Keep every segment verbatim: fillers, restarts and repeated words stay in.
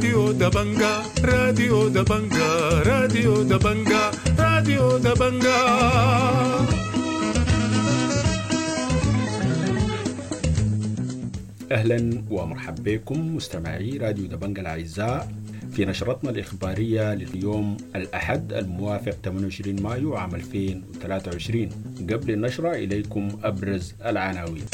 راديو دبنجا راديو دبنجا راديو دبنجا راديو دبنجا. أهلا ومرحبا بكم مستمعي راديو دبنجا الأعزاء في نشرتنا الإخبارية لليوم الأحد الموافق ثمانية وعشرين مايو عام ألفين وثلاثة وعشرين. قبل النشرة إليكم أبرز العناوين.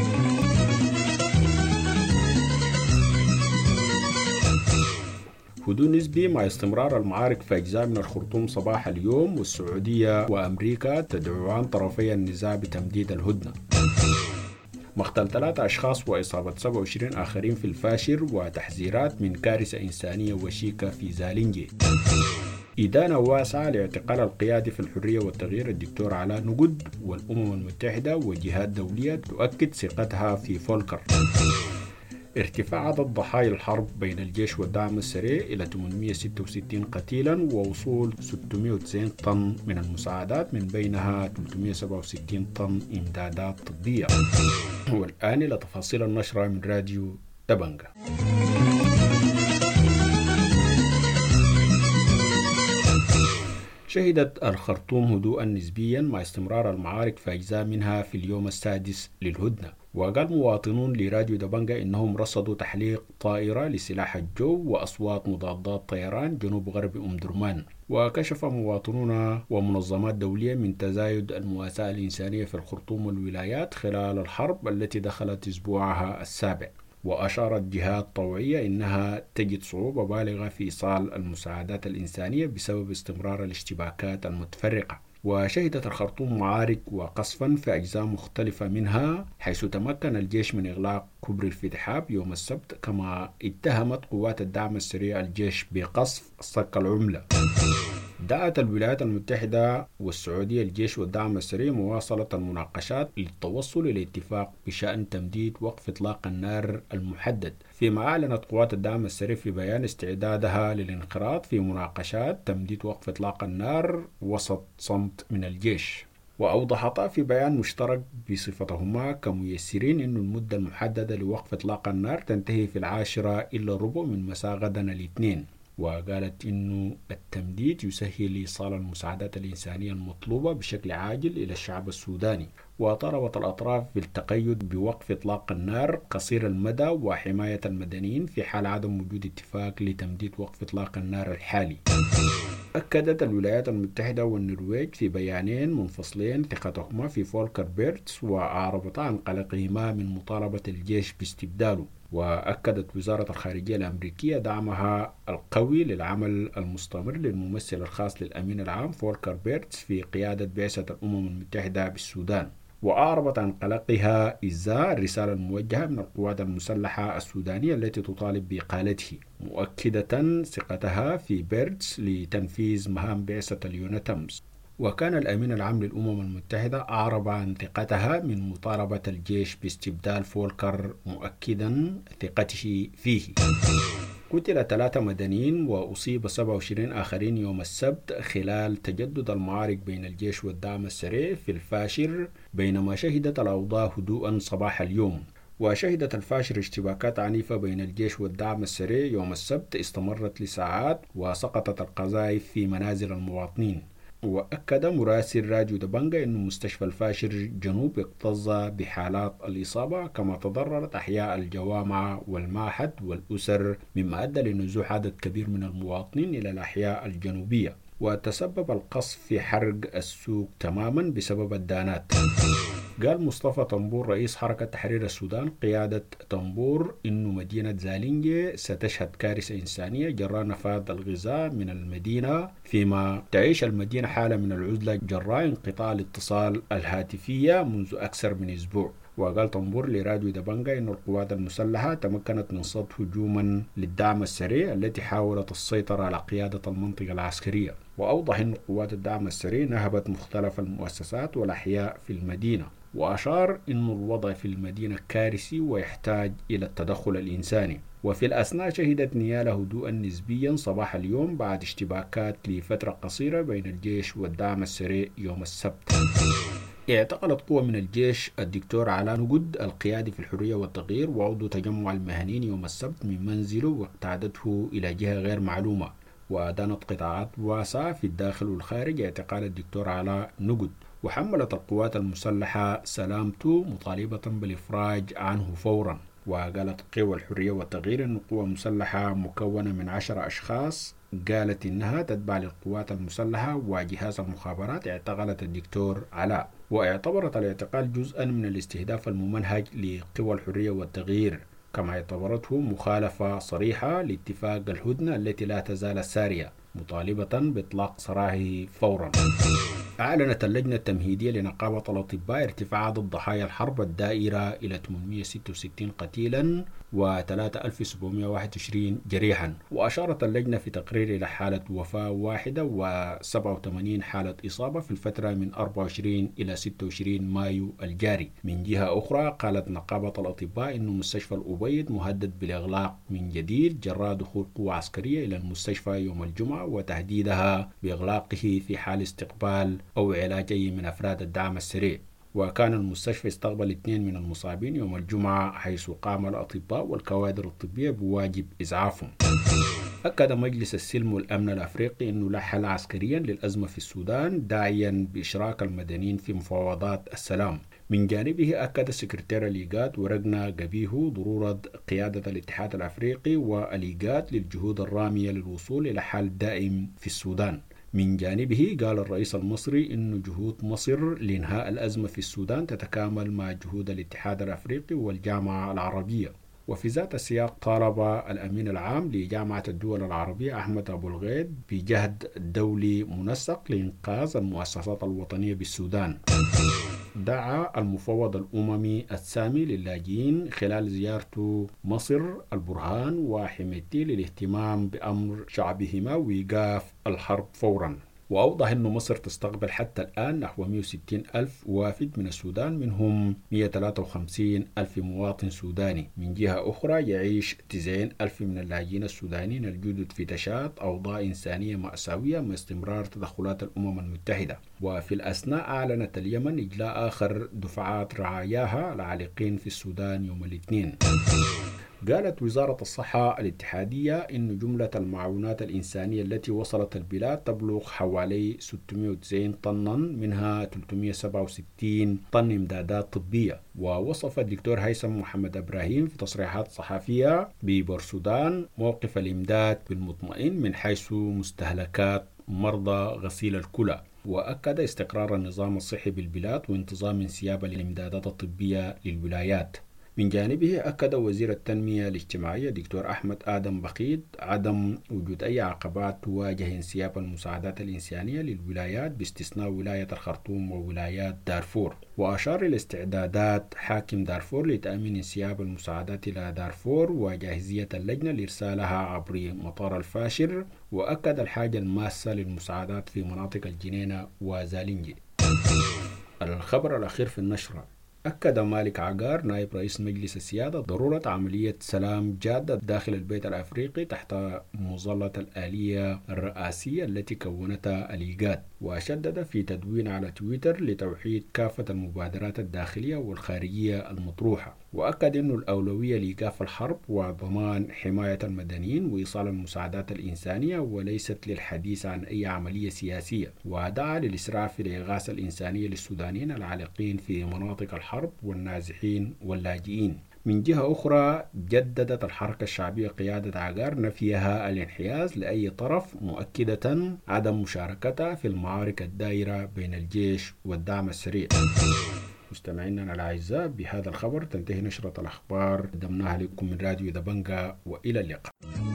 هدوء نسبي مع استمرار المعارك في أجزاء من الخرطوم صباح اليوم، والسعودية وأمريكا تدعوان طرفي النزاع بتمديد الهدنة. مقتل ثلاثة أشخاص وإصابة سبعة وعشرين آخرين في الفاشر، وتحذيرات من كارثة إنسانية وشيكة في زالينجي. إدانة واسعة لاعتقال القيادي في الحرية والتغيير الدكتور علاء نقد، والأمم المتحدة وجهات دولية تؤكد ثقتها في فولكر. ارتفاع عدد ضحايا الحرب بين الجيش والدعم السريع إلى ثمانمئة وستة وستين قتيلا، ووصول ستمئة وتسعين طن من المساعدات من بينها ثلاثمئة وسبعة وستين طن إمدادات طبية. والآن إلى تفاصيل النشرة من راديو دبنجا. شهدت الخرطوم هدوءا نسبيا مع استمرار المعارك في أجزاء منها في اليوم السادس للهدنة. وقال مواطنون لراديو دبنجا إنهم رصدوا تحليق طائرة لسلاح الجو وأصوات مضادات طيران جنوب غرب أم درمان. وكشف مواطنون ومنظمات دولية من تزايد المواساة الإنسانية في الخرطوم والولايات خلال الحرب التي دخلت أسبوعها السابع. وأشارت جهات طوعية إنها تجد صعوبة بالغة في إيصال المساعدات الإنسانية بسبب استمرار الاشتباكات المتفرقة. وشهدت الخرطوم معارك وقصفا في أجزاء مختلفة منها، حيث تمكن الجيش من إغلاق كوبري الفتحاب يوم السبت، كما اتهمت قوات الدعم السريع الجيش بقصف صك العملة. دعت الولايات المتحدة والسعودية الجيش والدعم السريع مواصلة المناقشات للتوصل إلى اتفاق بشأن تمديد وقف إطلاق النار المحدد، فيما أعلنت قوات الدعم السريع في بيان استعدادها للانخراط في مناقشات تمديد وقف إطلاق النار وسط صمت من الجيش. وأوضحتا في بيان مشترك بصفتهما كميسرين أن المدة المحددة لوقف إطلاق النار تنتهي في العاشرة إلا ربع من مساء غدا الاثنين. وقالت إنه التمديد يسهل إيصال المساعدات الإنسانية المطلوبة بشكل عاجل إلى الشعب السوداني. وطلبت الأطراف بالتقيد بوقف إطلاق النار قصير المدى وحماية المدنيين في حال عدم وجود اتفاق لتمديد وقف إطلاق النار الحالي. أكدت الولايات المتحدة والنرويج في بيانين منفصلين ثقتهما في فولكر بيرتس، وأعربتا عن قلقهما من مطالبة الجيش باستبداله. وأكدت وزارة الخارجية الأمريكية دعمها القوي للعمل المستمر للممثل الخاص للأمين العام فولكر بيرتس في قيادة بعثة الأمم المتحدة بالسودان. وأعربت عن قلقها إزاء الرسالة الموجهة من القوات المسلحة السودانية التي تطالب بإقالته، مؤكدة ثقتها في بيرتس لتنفيذ مهام بعثة اليونتمز. وكان الأمين العام للأمم المتحدة أعرب عن ثقتها من مطالبة الجيش باستبدال فولكر، مؤكدا ثقته فيه. قتل ثلاثة مدنيين وأصيب سبعة وعشرين آخرين يوم السبت خلال تجدد المعارك بين الجيش والدعم السريع في الفاشر، بينما شهدت الأوضاع هدوءا صباح اليوم. وشهدت الفاشر اشتباكات عنيفة بين الجيش والدعم السريع يوم السبت استمرت لساعات، وسقطت القذائف في منازل المواطنين. وأكد مراسل راديو دبنجا أن مستشفى الفاشر جنوب اكتظ بحالات الإصابة، كما تضررت أحياء الجوامع والمعهد والأسر، مما أدى لنزوح عدد كبير من المواطنين إلى الأحياء الجنوبية. وتسبب القصف في حرق السوق تماما بسبب الدانات. قال مصطفى طنبور رئيس حركة تحرير السودان قيادة طنبور إنه مدينة زالينجي ستشهد كارثة إنسانية جراء نفاذ الغذاء من المدينة، فيما تعيش المدينة حالة من العزلة جراء انقطاع الاتصال الهاتفية منذ أكثر من أسبوع. وقال طنبور لراديو دبنجا إن القوات المسلحة تمكنت من صد هجوما للدعم السريع التي حاولت السيطرة على قيادة المنطقة العسكرية. وأوضح أن قوات الدعم السريع نهبت مختلف المؤسسات والأحياء في المدينة. وأشار أن الوضع في المدينة كارثي ويحتاج إلى التدخل الإنساني. وفي الأثناء شهدت نيالا هدوءا نسبيا صباح اليوم بعد اشتباكات لفترة قصيرة بين الجيش والدعم السريع يوم السبت. اعتقلت قوة من الجيش الدكتور علاء نقد القيادي في الحرية والتغيير وعضو تجمع المهنيين يوم السبت من منزله واقتادته إلى جهة غير معلومة، وأدانت قطاعات واسعة في الداخل والخارج اعتقال الدكتور علاء نقد. وحملت القوات المسلحة سلامته مطالبة بالإفراج عنه فورا. وقالت قوى الحرية والتغيير أن القوى المسلحة مكونة من عشر أشخاص قالت إنها تتبع للقوات المسلحة وجهاز المخابرات اعتقلت الدكتور علاء، واعتبرت الاعتقال جزءا من الاستهداف الممنهج لقوى الحرية والتغيير، كما اعتبرته مخالفة صريحة لاتفاق الهدنة التي لا تزال سارية، مطالبة بإطلاق سراحه فورا. أعلنت اللجنة التمهيدية لنقابة الأطباء ارتفاع عدد ضحايا الحرب الدائرة إلى ثمانمئة وستة وستين قتيلا و ثلاثة آلاف وسبعمئة وواحد وعشرين جريحا. وأشارت اللجنة في تقرير إلى حالة وفاة واحدة و سبعة وثمانين حالة إصابة في الفترة من أربعة وعشرين إلى ستة وعشرين مايو الجاري. من جهة أخرى قالت نقابة الأطباء أن مستشفى الأبيض مهدد بالإغلاق من جديد جراء دخول قوة عسكرية إلى المستشفى يوم الجمعة وتهديدها بإغلاقه في حال استقبال أو علاج أي من أفراد الدعم السريع. وكان المستشفى استقبل اثنين من المصابين يوم الجمعة، حيث قام الأطباء والكوادر الطبية بواجب إسعافهم. أكد مجلس السلم والأمن الأفريقي أنه لا حل عسكريا للأزمة في السودان، داعيا بإشراك المدنيين في مفاوضات السلام. من جانبه أكد سكرتير الإيجاد ورقنا قبيه ضرورة قيادة الاتحاد الأفريقي والإيجاد للجهود الرامية للوصول إلى حل دائم في السودان. من جانبه قال الرئيس المصري أن جهود مصر لإنهاء الأزمة في السودان تتكامل مع جهود الاتحاد الأفريقي والجامعة العربية. وفي ذات السياق طالب الأمين العام لجامعة الدول العربية أحمد أبو الغيد بجهد دولي منسق لإنقاذ المؤسسات الوطنية بالسودان. دعا المفوض الأممي السامي للاجئين خلال زيارته مصر البرهان وحميتي للاهتمام بأمر شعبهما وإيقاف الحرب فورا. وأوضح أن مصر تستقبل حتى الآن نحو مئة وستين ألف وافد من السودان، منهم مئة وثلاثة وخمسين ألف مواطن سوداني. من جهة أخرى يعيش تسعين ألف من اللاجئين السودانيين الجدد في تشات أوضاع إنسانية مأساوية مع استمرار تدخلات الأمم المتحدة. وفي الأثناء أعلنت اليمن إجلاء آخر دفعات رعاياها العالقين في السودان يوم الاثنين. قالت وزارة الصحة الاتحادية إن جملة المعونات الإنسانية التي وصلت البلاد تبلغ حوالي ستمئة وتسعين طنا، منها ثلاثمئة وسبعة وستين طن إمدادات طبية. ووصف الدكتور هيثم محمد إبراهيم في تصريحات صحفية ببورسودان موقف الإمداد بالمطمئن من حيث مستهلكات مرضى غسيل الكلى، وأكد استقرار النظام الصحي بالبلاد وانتظام انسياب الإمدادات الطبية للولايات. من جانبه أكد وزير التنمية الاجتماعية دكتور أحمد آدم بقيد عدم وجود أي عقبات تواجه انسياب المساعدات الإنسانية للولايات باستثناء ولاية الخرطوم وولايات دارفور. وأشار إلى استعدادات حاكم دارفور لتأمين انسياب المساعدات إلى دارفور وجاهزية اللجنة لإرسالها عبر مطار الفاشر، وأكد الحاجة الماسة للمساعدات في مناطق الجنينة وزالنجي. الخبر الأخير في النشرة، أكد مالك عقار نائب رئيس مجلس السيادة ضرورة عملية سلام جادة داخل البيت الأفريقي تحت مظلة الآلية الرئاسية التي كونتها الإيجاد. وشدد في تدوين على تويتر لتوحيد كافة المبادرات الداخلية والخارجية المطروحة، وأكد أن الأولوية لإيقاف الحرب وضمان حماية المدنيين وإيصال المساعدات الإنسانية وليست للحديث عن أي عملية سياسية. ودعا للإسراع في الإغاثة الإنسانية للسودانيين العالقين في مناطق الحرب والنازحين واللاجئين. من جهة أخرى جددت الحركة الشعبية قيادة عقار نفيها الانحياز لأي طرف، مؤكدة عدم مشاركتها في المعارك الدائرة بين الجيش والدعم السريع. مستمعينا الأعزاء، بهذا الخبر تنتهي نشرة الأخبار قدمناها لكم من راديو دبنجة، وإلى اللقاء.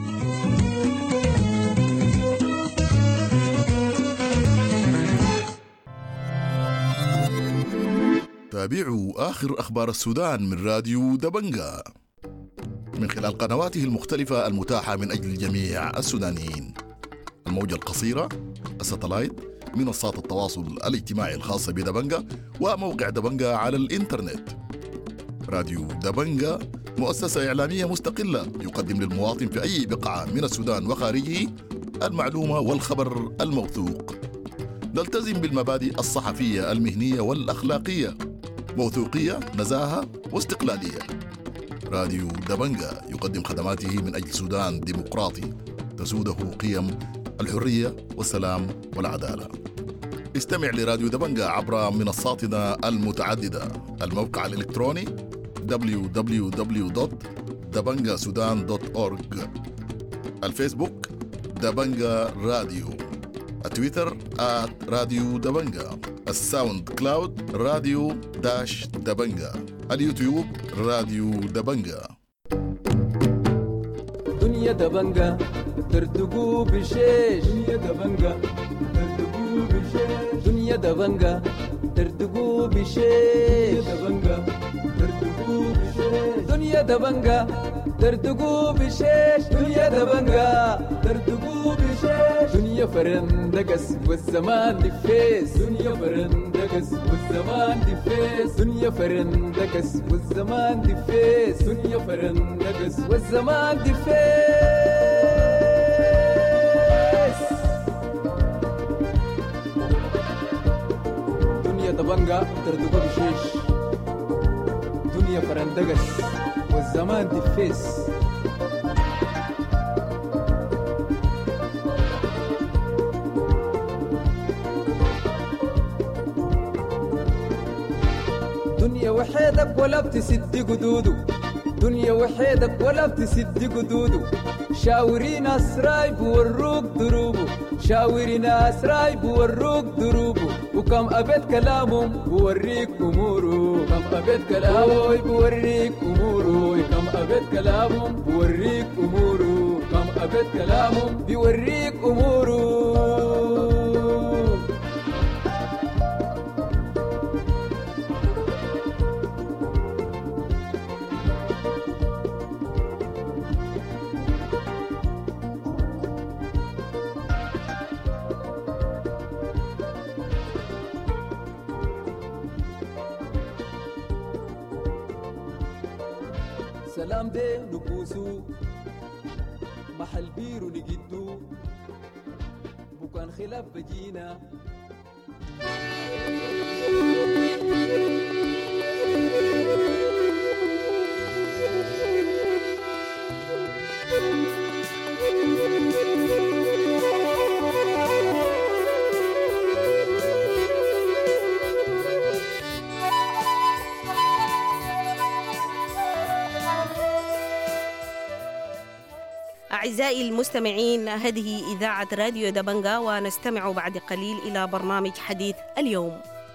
تابعوا آخر أخبار السودان من راديو دبنجة من خلال قنواته المختلفة المتاحة من أجل جميع السودانيين: الموجة القصيرة، الساتلايت، منصات التواصل الاجتماعي الخاصة بدبنجة، وموقع دبنجة على الإنترنت. راديو دبنجة مؤسسة إعلامية مستقلة يقدم للمواطن في أي بقعة من السودان وخارجه المعلومة والخبر الموثوق. نلتزم بالمبادئ الصحفية المهنية والأخلاقية، موثوقية، نزاهة واستقلالية. راديو دبنجا يقدم خدماته من أجل سودان ديمقراطي تسوده قيم الحرية والسلام والعدالة. استمع لراديو دبنجا عبر منصاتنا المتعددة: الموقع الإلكتروني دبليو دبليو دبليو دوت دبنجا سودان دوت أورج، الفيسبوك دبنجا راديو، التويتر آت راديو دبنجا، الساوند كلاود راديو داش دبنجا، اليوتيوب راديو دبنجا. دنيا دبنجا ترتقو بشيش، دنيا دبنجا ترتقو بشيش، دنيا دبنجا ترتقو بشيش، دبنجا ترتقو بشيش، دنيا دبنجا ترتقو بشيش، دنيا دبنجا ترتقو بشيش، دنيا فرندقس والزمان دفيس، دنيا فرندقس والزمان دفيس، دنيا فرندقس والزمان دفيس، دنيا فرندقس والزمان دفيس. دنيا دبنجا ترتقو بشيش، دنيا فرندقس والزمان دفيس. دنيا وحيدك ولا بتسد قدودو، دنيا وحيدك ولا بتسد قدودو، شاورين اسراي بوروك دروبو، شاورين اسراي بوروك دروبو، وكم ابد كلامهم بوريك امورو، كم ابد كلامهم بوريك امورو، كم ابد كلامهم بوريك امورو، كم ابد كلامهم بوريك امورو. سلام دي نبوسو محل بيرو نجدو بكان خلاف بجينا. أعزائي المستمعين، هذه إذاعة راديو دبنجا، ونستمع بعد قليل إلى برنامج حديث اليوم.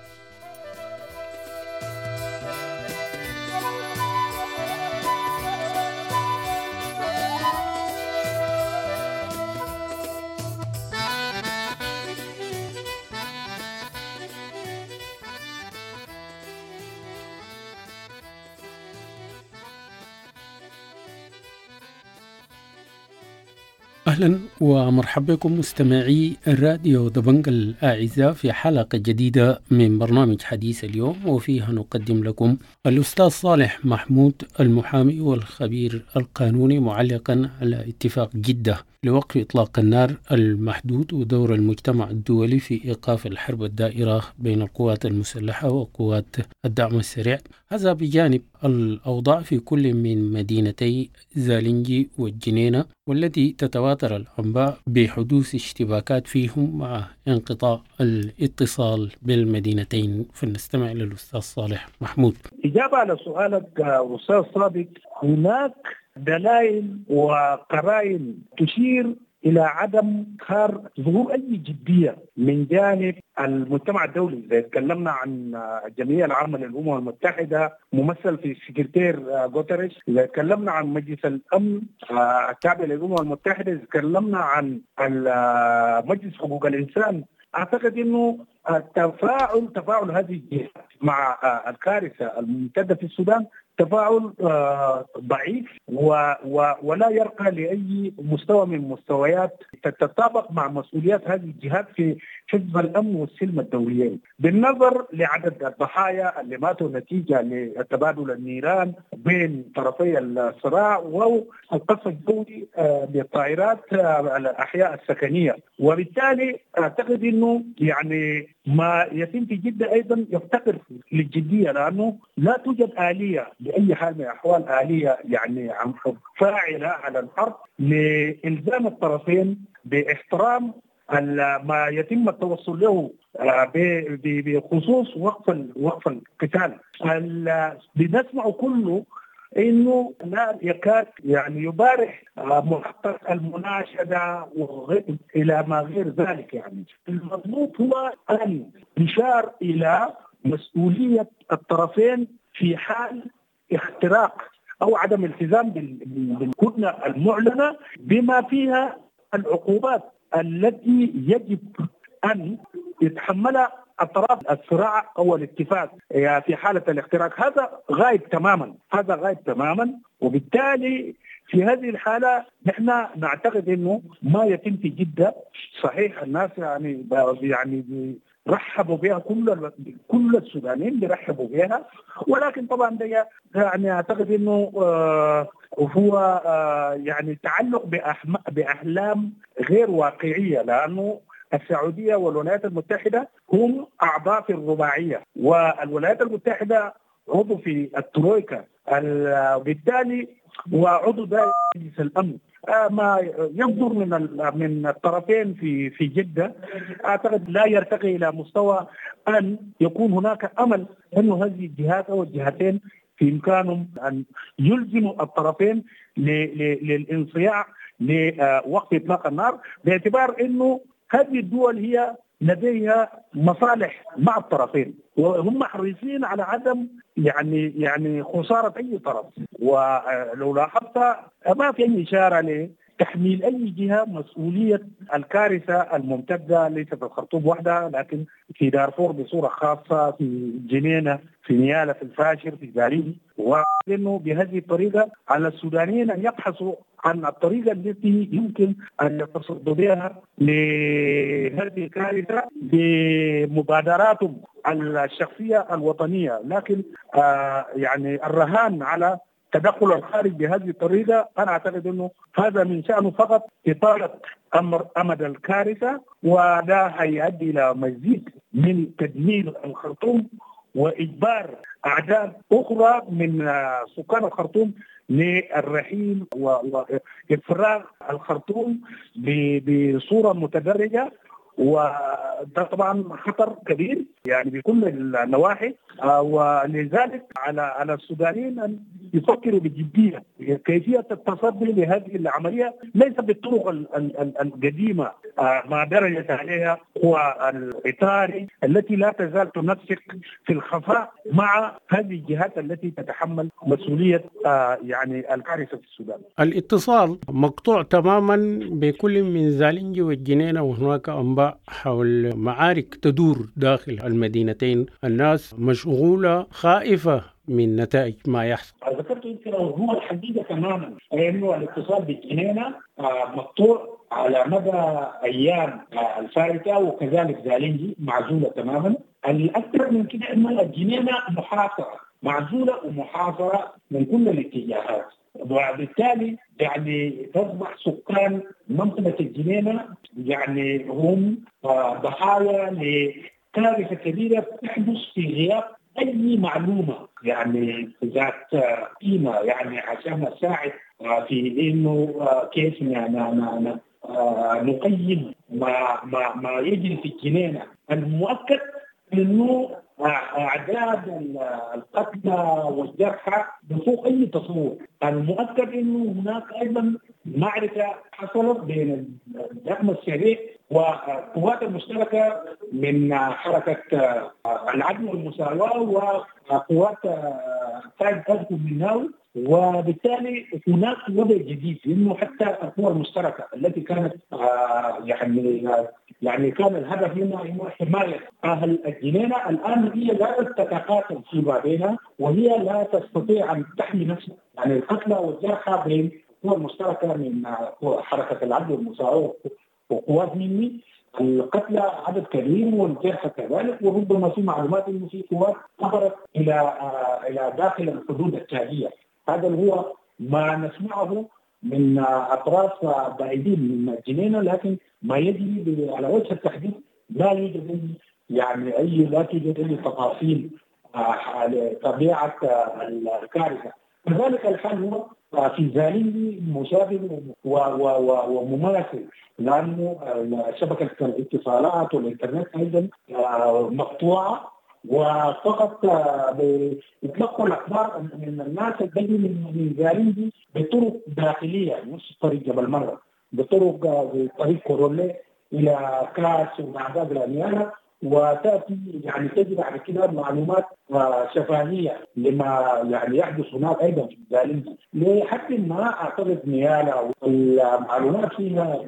أهلا ومرحبا بكم مستمعي الراديو دبنجا الأعزاء في حلقة جديدة من برنامج حديث اليوم، وفيها نقدم لكم الأستاذ صالح محمود المحامي والخبير القانوني معلقا على اتفاق جدة لوقف إطلاق النار المحدود ودور المجتمع الدولي في إيقاف الحرب الدائرة بين القوات المسلحة وقوات الدعم السريع. هذا بجانب الأوضاع في كل من مدينتي زالنجي والجنينة، والتي تتواتر الأنباء بحدوث اشتباكات فيهم مع انقطاع الاتصال بالمدينتين. فنستمع للأستاذ صالح محمود. إجابة على سؤالك أستاذ صادق، هناك دلائل وقرائن تشير إلى عدم ظهور ظهور أي جدية من جانب المجتمع الدولي. إذا تكلمنا عن الجمعية العامة للأمم المتحدة ممثل في السكرتير غوتريش، إذا تكلمنا عن مجلس الأمن التابع للأمم المتحدة، إذا تكلمنا عن مجلس حقوق الإنسان، أعتقد أنه التفاعل تفاعل هذه الجهات مع الكارثة الممتدة في السودان تفاعل آه ضعيف و و ولا يرقى لأي مستوى من مستويات تتطابق مع مسؤوليات هذه الجهات في حفظ الأمن والسلم الدوليين، بالنظر لعدد الضحايا اللي ماتوا نتيجة لتبادل النيران بين طرفي الصراع والقصف الجوي بالطائرات الأحياء السكنية. وبالتالي أعتقد أنه يعني ما يتم في جدة أيضا يفتقر للجدية، لأنه لا توجد آلية بأي حال من الأحوال، آلية يعني فاعلة على الأرض لإلزام الطرفين باحترام ما يتم التوصل له بخصوص وقف وقف القتال. بنسمع كله انه لا يكاد يعني يبارح محقق المناشده الى ما غير ذلك. يعني المضبوط هو ان يشار الى مسؤوليه الطرفين في حال اختراق او عدم التزام بالهدنه المعلنه بما فيها العقوبات التي يجب أن يتحملها أطراف الصراع أو الاتفاق في حالة الاختراق. هذا غايب تماما، هذا غايب تماما. وبالتالي في هذه الحالة نحن نعتقد أنه ما يتم في جدة صحيح، الناس يعني يعني رحبوا بها، كل كل السودانيين بيرحبوا بها، ولكن طبعا ده يعني اعتقد انه آه هو آه يعني تعلق باحلام غير واقعيه، لانه السعوديه والولايات المتحده هم اعضاء في الرباعيه، والولايات المتحده عضو في الترويكا، وبالتالي وعضو دائم في مجلس الامن. ما يصدر من من الطرفين في في جده اعتقد لا يرتقي الى مستوى ان يكون هناك امل انه هذه الجهات او الجهتين في امكانهم ان يلزموا الطرفين للانصياع لوقف اطلاق النار، باعتبار انه هذه الدول هي لديها مصالح مع الطرفين، وهم حريصين على عدم يعني يعني خسارة أي طرف. ولو لاحظت ما في أي إشارة لتحميل أي جهة مسؤولية الكارثة الممتدة ليس في الخرطوم وحدها، لكن في دارفور بصورة خاصة، في جنينة، في نيالة، في الفاشر، في جارين. وإنه بهذه الطريقة على السودانيين أن يبحثوا عن الطريقة التي يمكن أن يتصدوا بها لهذه الكارثة بمبادراتهم الشخصية الوطنية، لكن آه يعني الرهان على تدخل الخارج بهذه الطريقة أنا أعتقد أنه هذا من شأنه فقط إطالة أمر أمد الكارثة، وده هيؤدي إلى مزيد من تدمير الخرطوم وإجبار أعداد أخرى من سكان الخرطوم للرحيل وإفراغ الخرطوم بصورة متدرجة. وده طبعا خطر كبير يعني بكل النواحي، ولذلك على على السودانيين ان يفكروا بجديه كيفيه التصدي لهذه العمليه، ليس بالطرق القديمه ما درجت عليها هو الاطاري التي لا تزال تنسق في الخفاء مع هذه الجهات التي تتحمل مسؤوليه يعني الكارثه في السودان. الاتصال مقطوع تماما بكل من زالنجي والجنينه، وهناك انباء حول معارك تدور داخل المدينتين، الناس مشغولة خائفة من نتائج ما يحصل. ذكرت يمكن هو الحقيقة تماما انه الاتصال بالجنينة مقطوع على مدى ايام الفائتة، وكذلك زالنجي معزولة تماما. الاكثر من كده انه الجنينة محاصرة، معزولة ومحاصرة من كل الاتجاهات، وبالتالي يعني تصبح سكان منطقة الجنينة يعني هم ضحايا لكارثة كبيرة تحدث في غياب أي معلومة يعني ذات قيمة يعني عشان نساعد في إنه كيف نقيم ما ما ما يجري في الجنينة. المؤكد إنه أعداد القتلى والجرحى بفوق أي تصور. المؤكد إنه هناك أيضا معركة حصلت بين الدعم السريع والقوات المشتركة من حركة العدل والمساواة وقوات قائد أزكو الناوي، وبالتالي هناك وضع جديد، لأنه حتى القوى المشتركة التي كانت يعني يعني كان الهدف منها انه حمايه اهل الجنينه. الان هي لا تتقاتل فيما بينها وهي لا تستطيع ان تحمي نفسها، يعني القتلى والجرحى بين القوى المشتركه من حركه العدل والمساواه وقوات مني، القتلى عدد كبير والجرحى كذلك، وربما في معلومات انه في قوات عبرت الى آه الى داخل الحدود التاليه. هذا هو ما نسمعه من اطراف بعيدين من الجنينه، لكن ما يجري على وجه التحديد لا يوجد يعني اي لا توجد اي تفاصيل على طبيعه الكارثه. كذلك الحال هو في زالندي مشابه ومماثل، لانه شبكه الاتصالات والانترنت ايضا مقطوعه، وفقط بيتلقوا الاخبار من الناس اللي من زالندي بطرق داخليه مش طريق جبل مره، بطرق طريق كورولي الى كاس وبعداد الانيانا، وتاتي يعني تجد على كده معلومات شفاهيه لما يعني يحدث هناك ايضا في زالندي. لحد ما اعتقد نيالا والمعلومات فيها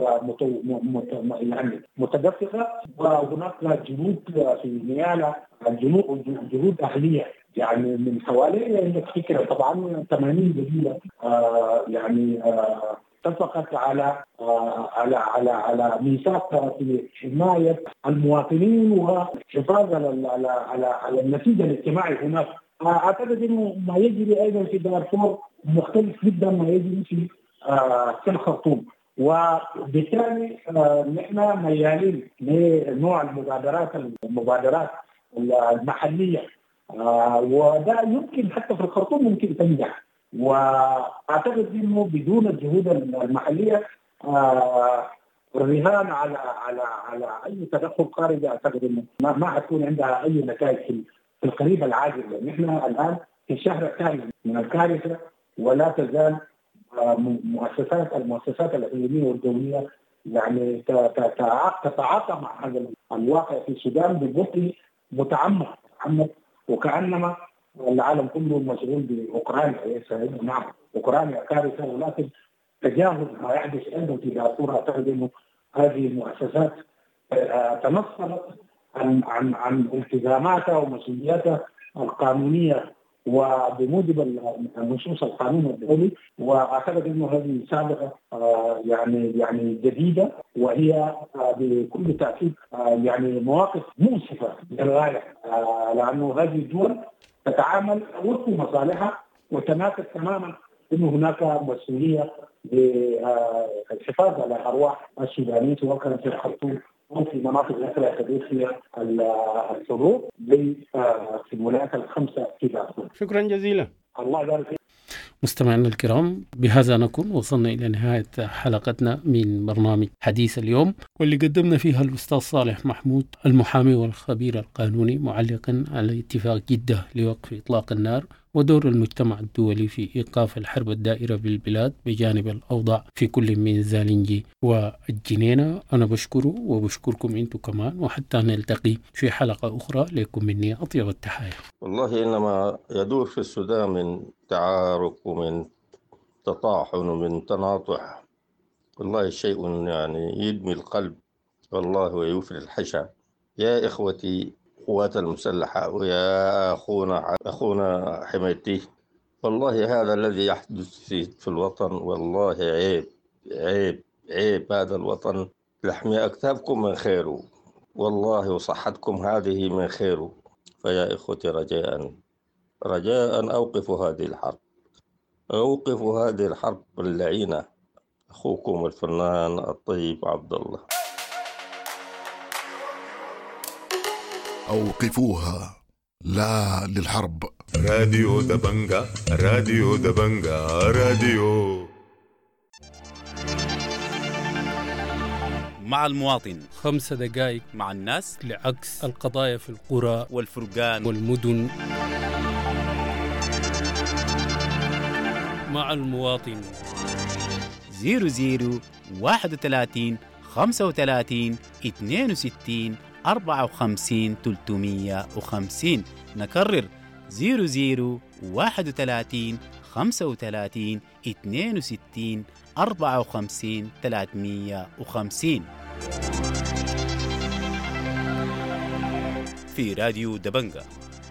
يعني متدفقه، وهناك جنود في نيالا الجنود جهود اهليه يعني من حوالي عندك فكره طبعا ثمانين قبيله آه يعني آه اتفقت على آه على على على ميثاق في حمايه المواطنين وحفاظ على على على, على النتيجه الاجتماعي هناك. اعتقد انه ما يجري ايضا في دارفور مختلف جدا ما يجري في آه في الخرطوم، وبالتالي آه نحن ميالين لنوع المبادرات المبادرات المحليه، آه وده يمكن حتى في الخرطوم ممكن تنجح. واعتقد انه بدون الجهود المحليه آه الرهان على على على اي تدخل خارجي اعتقد انه ما, ما حتكون عندها اي نتائج في القريب العاجل. نحن الان في الشهر الثاني من الكارثه، ولا تزال آه مؤسسات المؤسسات الاقليميه والدوليه يعني تتعاطى مع هذا الواقع في السودان ببطء متعمق متعمق وكانما العالم كله مشغول باوكرانيا. نعم اوكرانيا كارثه، ولكن تجاهل ما يحدث ايضا في دارفور. اعتقد انه هذه المؤسسات تنصلت عن عن عن التزاماتها ومسؤولياتها القانونيه وبموجب النصوص القانون الدولي، واعتقد انه هذه سابقه يعني يعني جديده، وهي بكل تاكيد يعني مواقف مؤسفه للغايه، لانه هذه الدول تتعامل وفق مصالحها وتناقض تماما انه هناك مسؤوليه للحفاظ على ارواح السودانيين سواء كانت في الخرطوم او في مناطق اخرى تدور فيها الحروب في الولايات الخمسه في دارفور. شكرا جزيلا. الله يبارك فيك. مستمعينا الكرام، بهذا نكون وصلنا إلى نهاية حلقتنا من برنامج حديث اليوم، واللي قدمنا فيها الأستاذ صالح محمود المحامي والخبير القانوني، معلقا على اتفاق جدة لوقف إطلاق النار ودور المجتمع الدولي في إيقاف الحرب الدائرة بالبلاد بجانب الأوضاع في كل من زالنجي والجنينة. أنا بشكره وبشكركم أنتم كمان، وحتى نلتقي في حلقة أخرى لكم مني أطيب التحايا. والله إنما يدور في السودان من تعارك ومن تطاحن ومن تناطح، والله شيء يعني يدمي القلب والله ويوفي الحشا. يا إخوتي قوات المسلحة ويا أخونا أخونا حميتي، والله هذا الذي يحدث في الوطن والله عيب عيب عيب. هذا الوطن لحمي أكتافكم من خيره والله، وصحتكم هذه من خيره. فيا إخوتي رجاء رجاء أوقفوا هذه الحرب، أوقفوا هذه الحرب اللعينة. أخوكم الفنان الطيب عبد الله. أوقفوها، لا للحرب. راديو دبنجا راديو دبنجا راديو مع المواطن. خمس دقائق مع الناس لعكس القضايا في القرى والفرقان والمدن. مع المواطن. زيرو زيرو واحد وثلاثين خمسة وثلاثين اثنين وستين أربعة وخمسين ثلاثمية وخمسين. نكرر زيرو زيرو واحد وثلاثين خمسة وثلاثين اثنين وستين أربعة وخمسين ثلاثمية وخمسين. في راديو دبنجة.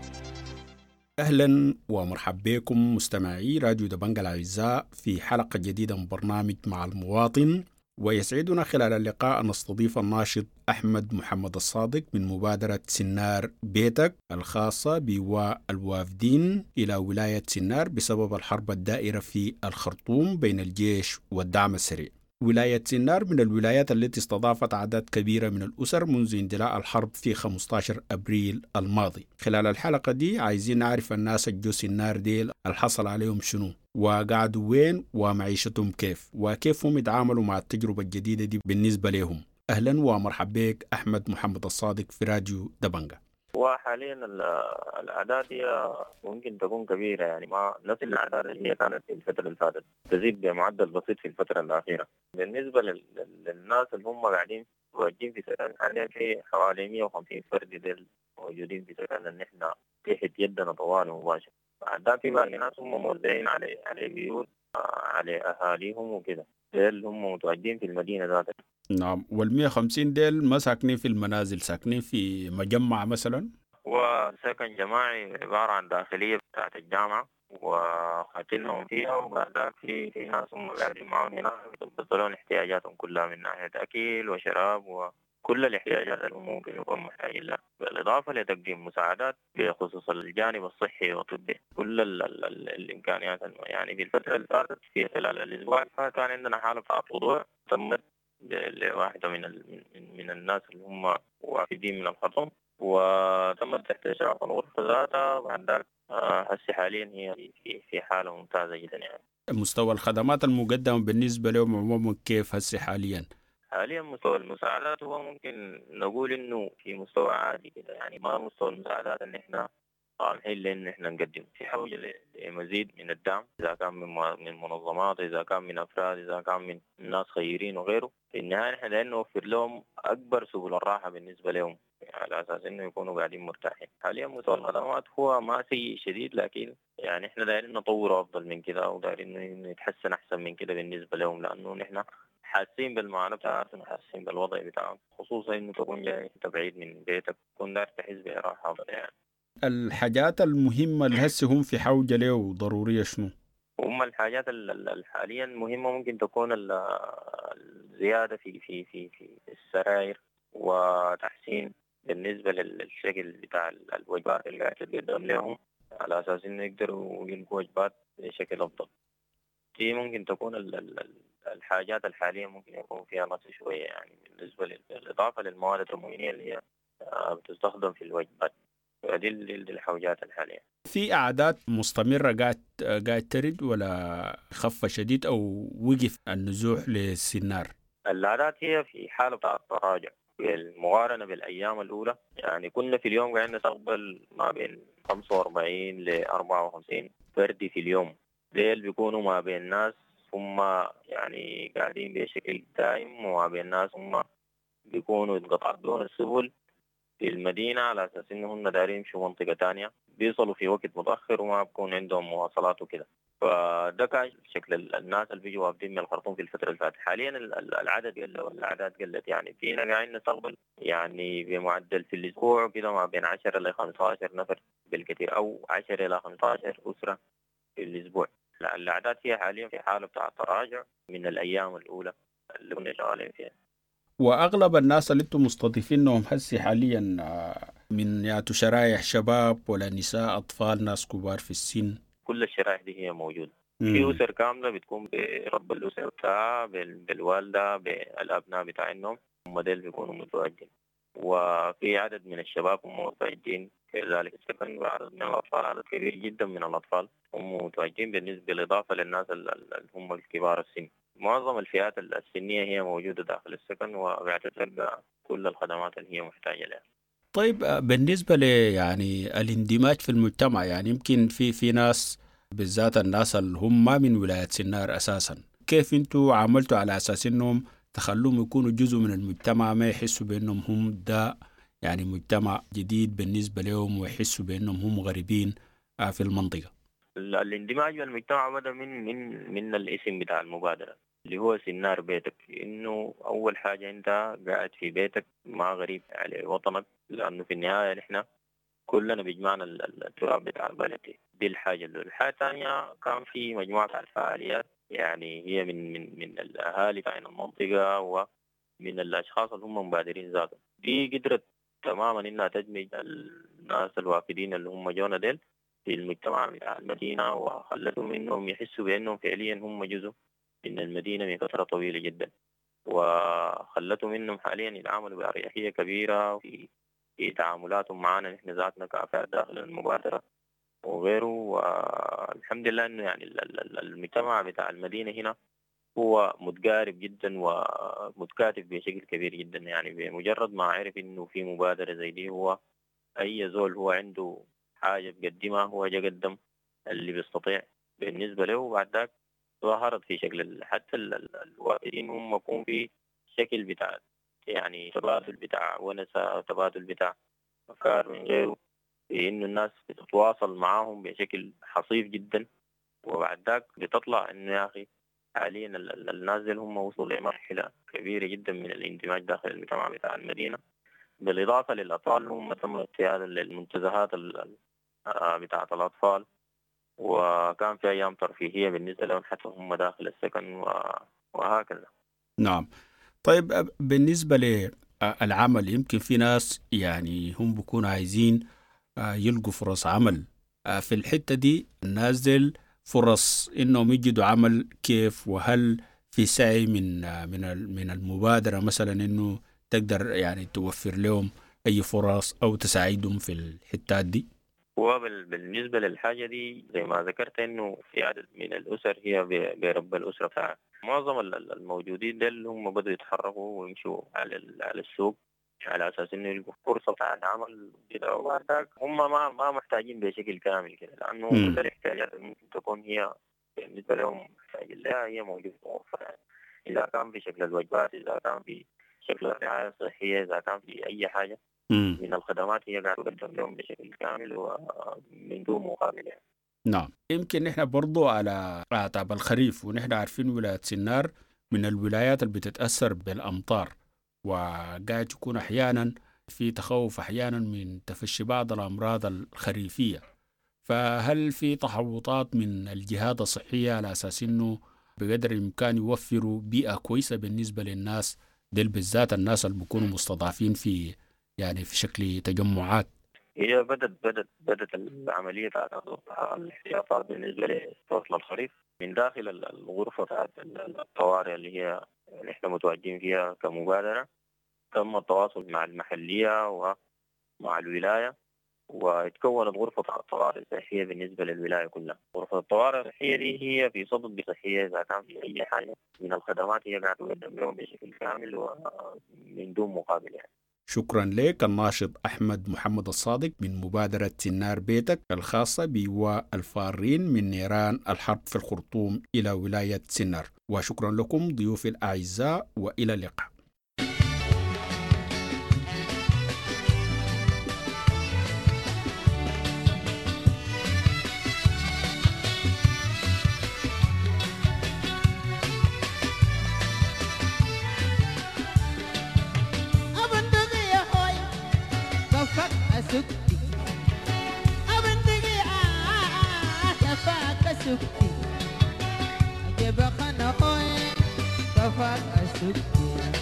أهلا ومرحبا بكم مستمعي راديو دبنجة الأعزاء في حلقة جديدة من برنامج مع المواطن، ويسعدنا خلال اللقاء أن نستضيف الناشط أحمد محمد الصادق من مبادرة سنار بيتك الخاصة بالوافدين إلى ولاية سنار بسبب الحرب الدائرة في الخرطوم بين الجيش والدعم السريع. ولاية سنار من الولايات التي استضافت أعداد كبيرة من الأسر منذ اندلاع الحرب في خمسة عشر أبريل الماضي. خلال الحلقة دي عايزين نعرف الناس الجو سنار ديل الحصل عليهم شنو، وقعدوا وين، ومعيشتهم كيف، وكيف هم يتعاملوا مع التجربة الجديدة دي بالنسبة لهم. أهلا ومرحبا بك أحمد محمد الصادق في راديو دبنجة. وحاليا الأعداد هي ممكن تكون كبيرة، يعني ما نفس الأعداد اللي هي كانت في الفترة اللي فاتت، تزيد بمعدل بسيط في الفترة الأخيرة. بالنسبة للناس اللي هم قاعدين موجودين في سكن، حاليا في حوالي مئة وخمسين فرد ديل موجودين في سكن إن إحنا تحت يدنا طوال مباشر. أعداد في باقي ناس هم موزعين على على بيوت على أهاليهم وكده، ديل هم متواجدين في المدينة ذاتها. نعم، والمية وخمسين ديل ما ساكنين في المنازل، ساكنين في مجمع مثلا؟ وسكن جماعي عبارة عن داخلية بتاعت الجامعة وخاتنهم فيها، وبعد في في ناس هم قاعدين معهم هنا يبطلون احتياجاتهم كلها من ناحية أكل وشراب وكل الاحتياجات اللي ممكن يكون محتاجين لها، بالإضافة لتقديم مساعدات بخصوص الجانب الصحي والطبي. كل ال ال ال الإمكانيات يعني في الفترة اللي فاتت في خلال الأسبوع كان عندنا حالة وضوء تمت لواحدة من من الناس اللي هم وافدين من الخرطوم، وتمت تحت إشراف الغرفة ذاتها. بعد ذلك هسه حاليا هي في في حالة ممتازة جدا. يعني مستوى الخدمات المقدمة بالنسبة لهم عموما كيف هسه حاليا؟ حاليا مستوى المساعدات هو ممكن نقول إنه في مستوى عادي كده، يعني ما مستوى المساعدات إن إحنا طالعين لأن إحنا نقدم، في حاجة لمزيد من الدعم، إذا كان من من منظمات، إذا كان من أفراد، إذا كان من ناس خيرين وغيره. في النهاية إحنا دايرين نوفر لهم أكبر سبل الراحة بالنسبة لهم، على أساس إنه يكونوا قاعدين مرتاحين. حاليا مستوى الخدمات هو ما سيء شديد، لكن يعني إحنا دايرين نطوره أفضل من كده، ودايرين إنه يتحسن أحسن من كده بالنسبة لهم، لأنه نحن حاسين بالمعاناة بتاعتهم، حاسين بالوضع بتاعهم، خصوصا إنه تكون جاي بعيد من بيتك، تكون داير تحس براحة أفضل. يعني الحاجات المهمة اللي هسه هم في حوجة له وضرورية شنو؟ هم الحاجات الحاليا مهمة ممكن تكون الزيادة في في في في السراير، وتحسين بالنسبة للشكل بتاع الوجبات اللي قاعد تقدم لهم، على أساس إنه يقدروا يلقوا وجبات بشكل أفضل. دي ممكن تكون الحاجات الحالية ممكن يكون فيها نقص شوية، يعني بالنسبة للإضافة للمواد التموينية اللي هي بتستخدم في الوجبات. دي الحاجات الحالية. في أعداد مستمرة قاعد قاعد ترد ولا خف شديد أو وقف النزوح للسنار؟ الأعداد هي في حالة تراجع بالمقارنة بالأيام الأولى. يعني كنا في اليوم قاعدين نستقبل ما بين خمسة وأربعين ل أربعة وخمسين فرد في اليوم، ديل بيكونوا ما بين ناس هم يعني قاعدين بشكل دائم، وما بين ناس هم بيكونوا يتقطعوا دون السبل في المدينة، على أساس إنهم دايرين يمشوا منطقة تانية، بيصلوا في وقت متأخر وما بكون عندهم مواصلات وكده. فده كان شكل الناس اللي بيجوا وافدين من الخرطوم في الفترة اللي فاتت. حاليا العدد قل والأعداد قلت، يعني فينا قاعدين نستقبل يعني بمعدل في الأسبوع كده ما بين عشرة إلى خمسة عشر نفر بالكثير، أو عشرة إلى خمسة عشر أسرة في الأسبوع. الأعداد هي حاليا في حالة بتاع تراجع من الأيام الأولى اللي كنا شغالين فيها. وأغلب الناس اللي انتم مستضيفينهم هسي حاليا من ياتوا شرايح شباب ولا نساء أطفال ناس كبار في السن؟ كل الشرائح دي هي موجودة. في أسر كاملة بتكون برب الأسر بتاعها، بالوالدة، بالأبناء بتاعهم، هم ديل بيكونوا متواجدين. وفي عدد من الشباب هم متواجدين كذلك السكن، وعدد من الأطفال، عدد كبير جدا من الأطفال هم متواجدين، بالنسبة بالإضافة للناس اللي هم الكبار السن. معظم الفئات السنية هي موجودة داخل السكن وقاعدة تلقى كل الخدمات اللي هي محتاجة لها. طيب بالنسبة ل يعني الاندماج في المجتمع، يعني يمكن في في ناس بالذات الناس اللي هم ما من ولاية سنار أساسا، كيف انتوا عملتوا على أساس انهم تخلوهم يكونوا جزء من المجتمع، ما يحسوا بأنهم هم ده يعني مجتمع جديد بالنسبة لهم، ويحسوا بأنهم هم غريبين في المنطقة؟ الاندماج بالمجتمع بدأ من من من الاسم بتاع المبادرة اللي هو سنار بيتك، إنه أول حاجة أنت قاعد في بيتك، ما غريب على وطنك، لأنه في النهاية نحن كلنا بيجمعنا ال- ال- التراب بتاع البلد دي. دي الحاجة الأولى. الحاجة الثانية كان في مجموعة من الفعاليات، يعني هي من من من الأهالي في المنطقة ومن الأشخاص اللي هم مبادرين ذاتهم. دي قدرت تماما إنها تدمج الناس الوافدين اللي هم جونا ديل في المجتمع بتاع المدينة، وخلتهم إنهم يحسوا بأنهم فعليا هم جزء من المدينة من فترة طويلة جدا، وخلتهم إنهم حاليا يتعاملوا بأريحية كبيرة في في تعاملاتهم معنا نحن ذاتنا كأفراد داخل المبادرة وغيره. والحمد لله إنه يعني ال- ال- ال- المجتمع بتاع المدينة هنا هو متقارب جدا ومتكاتف بشكل كبير جدا. يعني بمجرد ما عرف إنه في مبادرة زي دي، هو أي زول هو عنده حاجة بقدمها هو جا قدم اللي بيستطيع بالنسبة له، وبعد ذاك ظهرت في شكل ال- حتى ال- ال- الوافدين هم يكون في شكل بتاع يعني تبادل بتاع ونسة، تبادل بتاع أفكار من غيره، في إنه الناس بتتواصل معاهم بشكل حصيف جدا. وبعد ذاك بتطلع إنه يا أخي حاليا ال- ال- الناس دي هم وصلوا لمرحلة كبيرة جدا من الاندماج داخل المجتمع بتاع المدينة، بالإضافة للأطفال اللي هم تم اغتيال المنتزهات ال- ال- آه بتاعة الأطفال، وكان في أيام ترفيهية بالنسبة لهم حتى هم داخل السكن و- وهكذا. نعم. طيب أب- بالنسبة للعمل، يمكن في ناس يعني هم بيكونوا عايزين آه، يلقوا فرص عمل آه، في الحتة دي. نازل فرص إنهم يجدوا عمل كيف؟ وهل في سعي من آه، من ال- من المبادرة مثلا إنه تقدر يعني توفر لهم أي فرص أو تساعدهم في الحتات دي؟ هو بال- بالنسبة للحاجة دي زي ما ذكرت إنه في عدد من الأسر هي ب- برب الأسرة بتاعها. معظم ال- ال- الموجودين دول هم بدأوا يتحركوا ويمشوا على ال- على السوق على أساس إنه يلقوا فرصة بتاعت عمل كده، وبعد ذاك هم ما ما محتاجين بشكل كامل كده، لأنه مم. كل الاحتياجات اللي ممكن تكون هي بالنسبة لهم محتاجين لها هي موجودة موفرة. إذا كان في شكل الوجبات، إذا كان في شكل الرعاية الصحية، إذا كان في أي حاجة مم. من الخدمات هي قاعدة تقدم لهم بشكل كامل ومن دون مقابل يعني. نعم. يمكن نحن برضو على أعتاب الخريف، ونحن عارفين ولاية سنار من الولايات اللي بتتأثر بالأمطار، وقاعد تكون أحيانا في تخوف أحيانا من تفشي بعض الأمراض الخريفية. فهل في تحوطات من الجهات الصحية على أساس أنه بقدر الإمكان يوفروا بيئة كويسة بالنسبة للناس ديل، بالذات الناس اللي بيكونوا مستضعفين في يعني في شكل تجمعات؟ هي بدت بدت بدت العملية بتاعت الاحتياطات بالنسبة لفصل الخريف من داخل ال- الغرفة بتاعت ال- الطوارئ اللي هي نحن متواجدين فيها كمبادرة. تم التواصل مع المحلية ومع الولاية، وتكونت غرفة الطوارئ الصحية بالنسبة للولاية كلها. غرفة الطوارئ الصحية دي هي في صدد بصحية، إذا كان في أي حاجة من الخدمات هي قاعدة تقدم لهم بشكل كامل ومن دون مقابل يعني. شكرا لك الناشط أحمد محمد الصادق من مبادرة سنار بيتك الخاصة بإيواء الفارين من نيران الحرب في الخرطوم إلى ولاية سنار. وشكرا لكم ضيوفي الأعزاء، وإلى اللقاء. sukti abin digi a ya fa ka sukti ke ba khana hoy ka fa ka sukti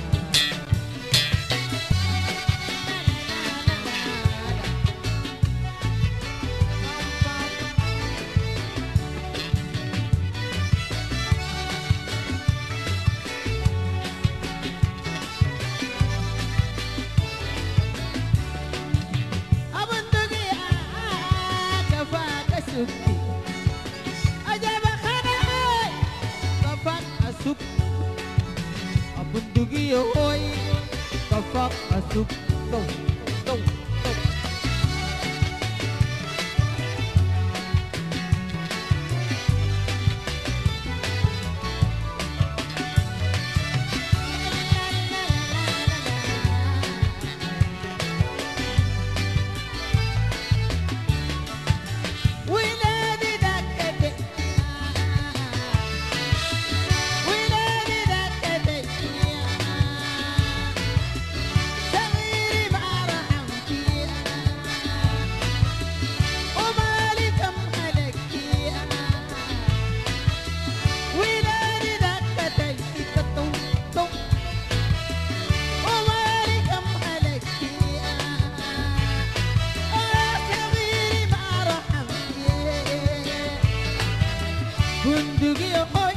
Hoy ka fa asuk go go Sawiri ma بندقية هوي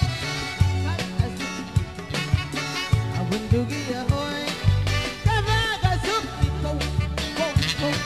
بندقية هوي كفاك سكتي كو كو كو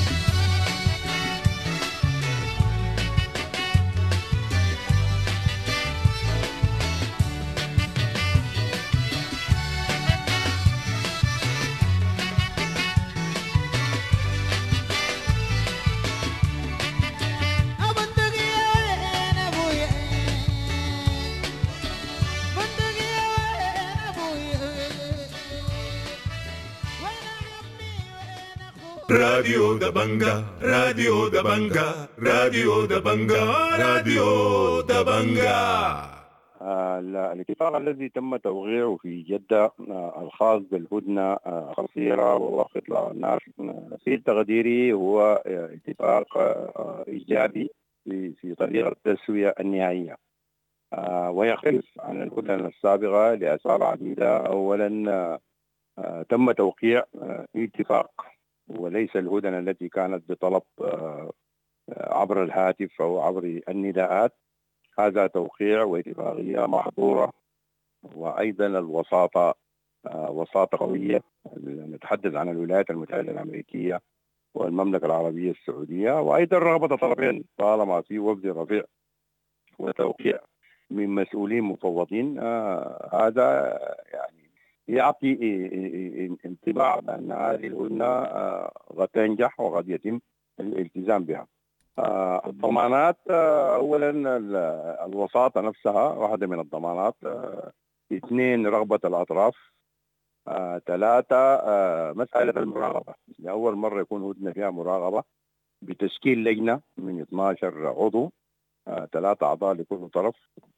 راديو دبنجا راديو دبنجا راديو دبنجا راديو دبنجا. آه الاتفاق الذي تم توقيعه في جدة آه الخاص بالهدنة آه قصيرة ووقف إطلاق النار آه في تقديري هو آه اتفاق آه إيجابي في في طريقة التسوية النهائية آه ويختلف عن الهدنة السابقة لأسباب عديدة. أولا آه تم توقيع آه اتفاق وليس الهدنة التي كانت بطلب عبر الهاتف أو عبر النداءات. هذا توقيع واتفاقية محظورة. وأيضا الوساطة وساطة قوية، نتحدث عن الولايات المتحدة الأمريكية والمملكة العربية السعودية، وأيضا رغبة الطرفين طالما في وفد رفيع وتوقيع من مسؤولين مفوضين. هذا يعني يعطي انطباع بأن هذه الهدنة قد تنجح وقد يتم الالتزام بها. الضمانات، أولا الوساطة نفسها واحدة من الضمانات. اثنين رغبة الأطراف. ثلاثة مسألة المراقبة، لأول مرة يكون هدنة فيها مراقبة بتشكيل لجنة من اثني عشر عضو، ثلاثة أعضاء لكل طرف.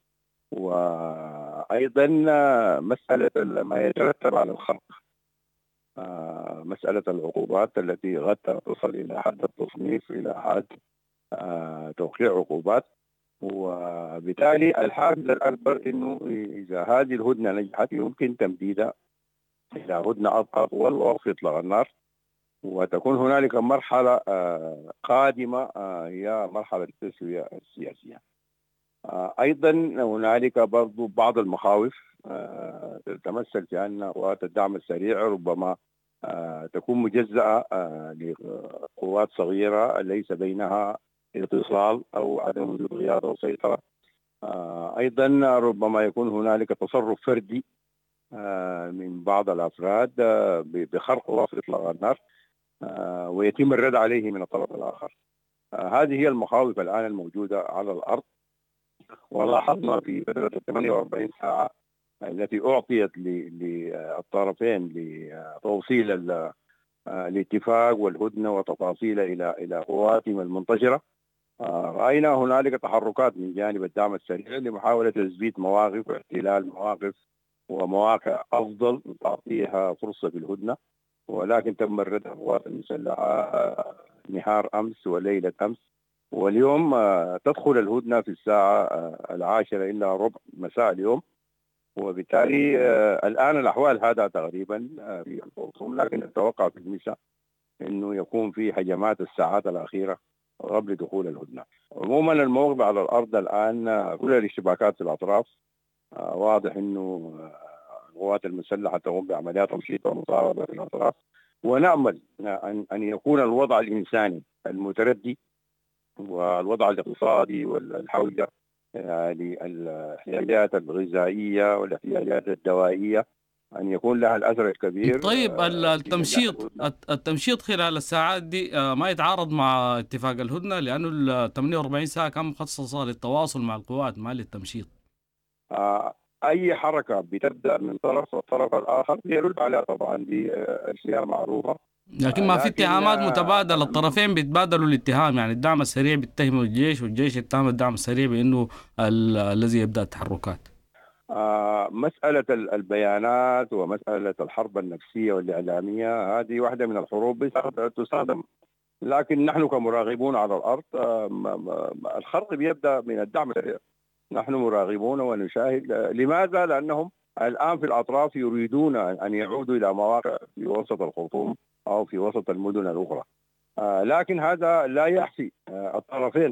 وأيضا مسألة ما يترتب على الخرق، مسألة العقوبات التي قد تصل إلى حد التصنيف، إلى حد توقيع عقوبات. وبالتالي الحافز الأكبر إنه إذا هذه الهدنة نجحت يمكن تمديدها إلى هدنة أطول ووقف إطلاق النار، وتكون هنالك مرحلة قادمة هي مرحلة التسوية السياسية. أيضا هنالك برضو بعض المخاوف تتمثل في أن قوات الدعم السريع ربما تكون مجزأة لقوات صغيرة ليس بينها اتصال أو عدم وجود قيادة وسيطرة. أيضا ربما يكون هنالك تصرف فردي من بعض الأفراد بخرق وقف إطلاق النار ويتم الرد عليه من الطرف الآخر. هذه هي المخاوف الآن الموجودة على الأرض. ولاحظنا في فترة ثمانية وأربعين ساعة التي أعطيت للطرفين لتوصيل الاتفاق والهدنة وتفاصيل إلى إلى قواتهم المنتشرة، رأينا هنالك تحركات من جانب الدعم السريع لمحاولة تثبيت مواقف واحتلال مواقف ومواقع أفضل تعطيها فرصة في الهدنة، ولكن تم الرد على القوات المسلحة نهار أمس وليلة أمس. واليوم تدخل الهدنة في الساعة العاشرة إلا ربع مساء اليوم، وبالتالي الآن الأحوال هذا تقريبا في الخرطوم، لكن نتوقع في المساء أنه يكون في هجمات الساعات الأخيرة قبل دخول الهدنة. عموما الموقف على الأرض الآن كل الاشتباكات في الأطراف، واضح أنه القوات المسلحة تقوم بعمليات تمشيط ومطاردة في الأطراف، ونأمل أن يكون الوضع الإنساني المتردي والوضع الاقتصادي والحوجة للاحتياجات الغذائية والاحتياجات الدوائية أن يكون لها الأثر الكبير. طيب التمشيط التمشيط خلال الساعات دي ما يتعارض مع اتفاق الهدنة، لأنه ال ثمانية وأربعين ساعة كان مخصصة للتواصل مع القوات ما للتمشيط. أي حركة بتبدأ من طرف والطرف الآخر يرد عليها طبعا بأشياء معروفة، لكن ما في اتهامات متبادلة. الطرفين بيتبادلوا الاتهام، يعني الدعم السريع بيتهم الجيش والجيش يتهم الدعم السريع بأنه الذي يبدأ التحركات. آه مسألة البيانات ومسألة الحرب النفسية والإعلامية هذه واحدة من الحروب تستخدم، لكن نحن كمراقبون على الأرض آه الخرق بيبدأ من الدعم السريع. نحن مراقبون ونشاهد. لماذا؟ لأنهم الآن في الأطراف يريدون أن يعودوا إلى مواقع في وسط الخرطوم أو في وسط المدن الأخرى، آه لكن هذا لا يحفي آه الطرفين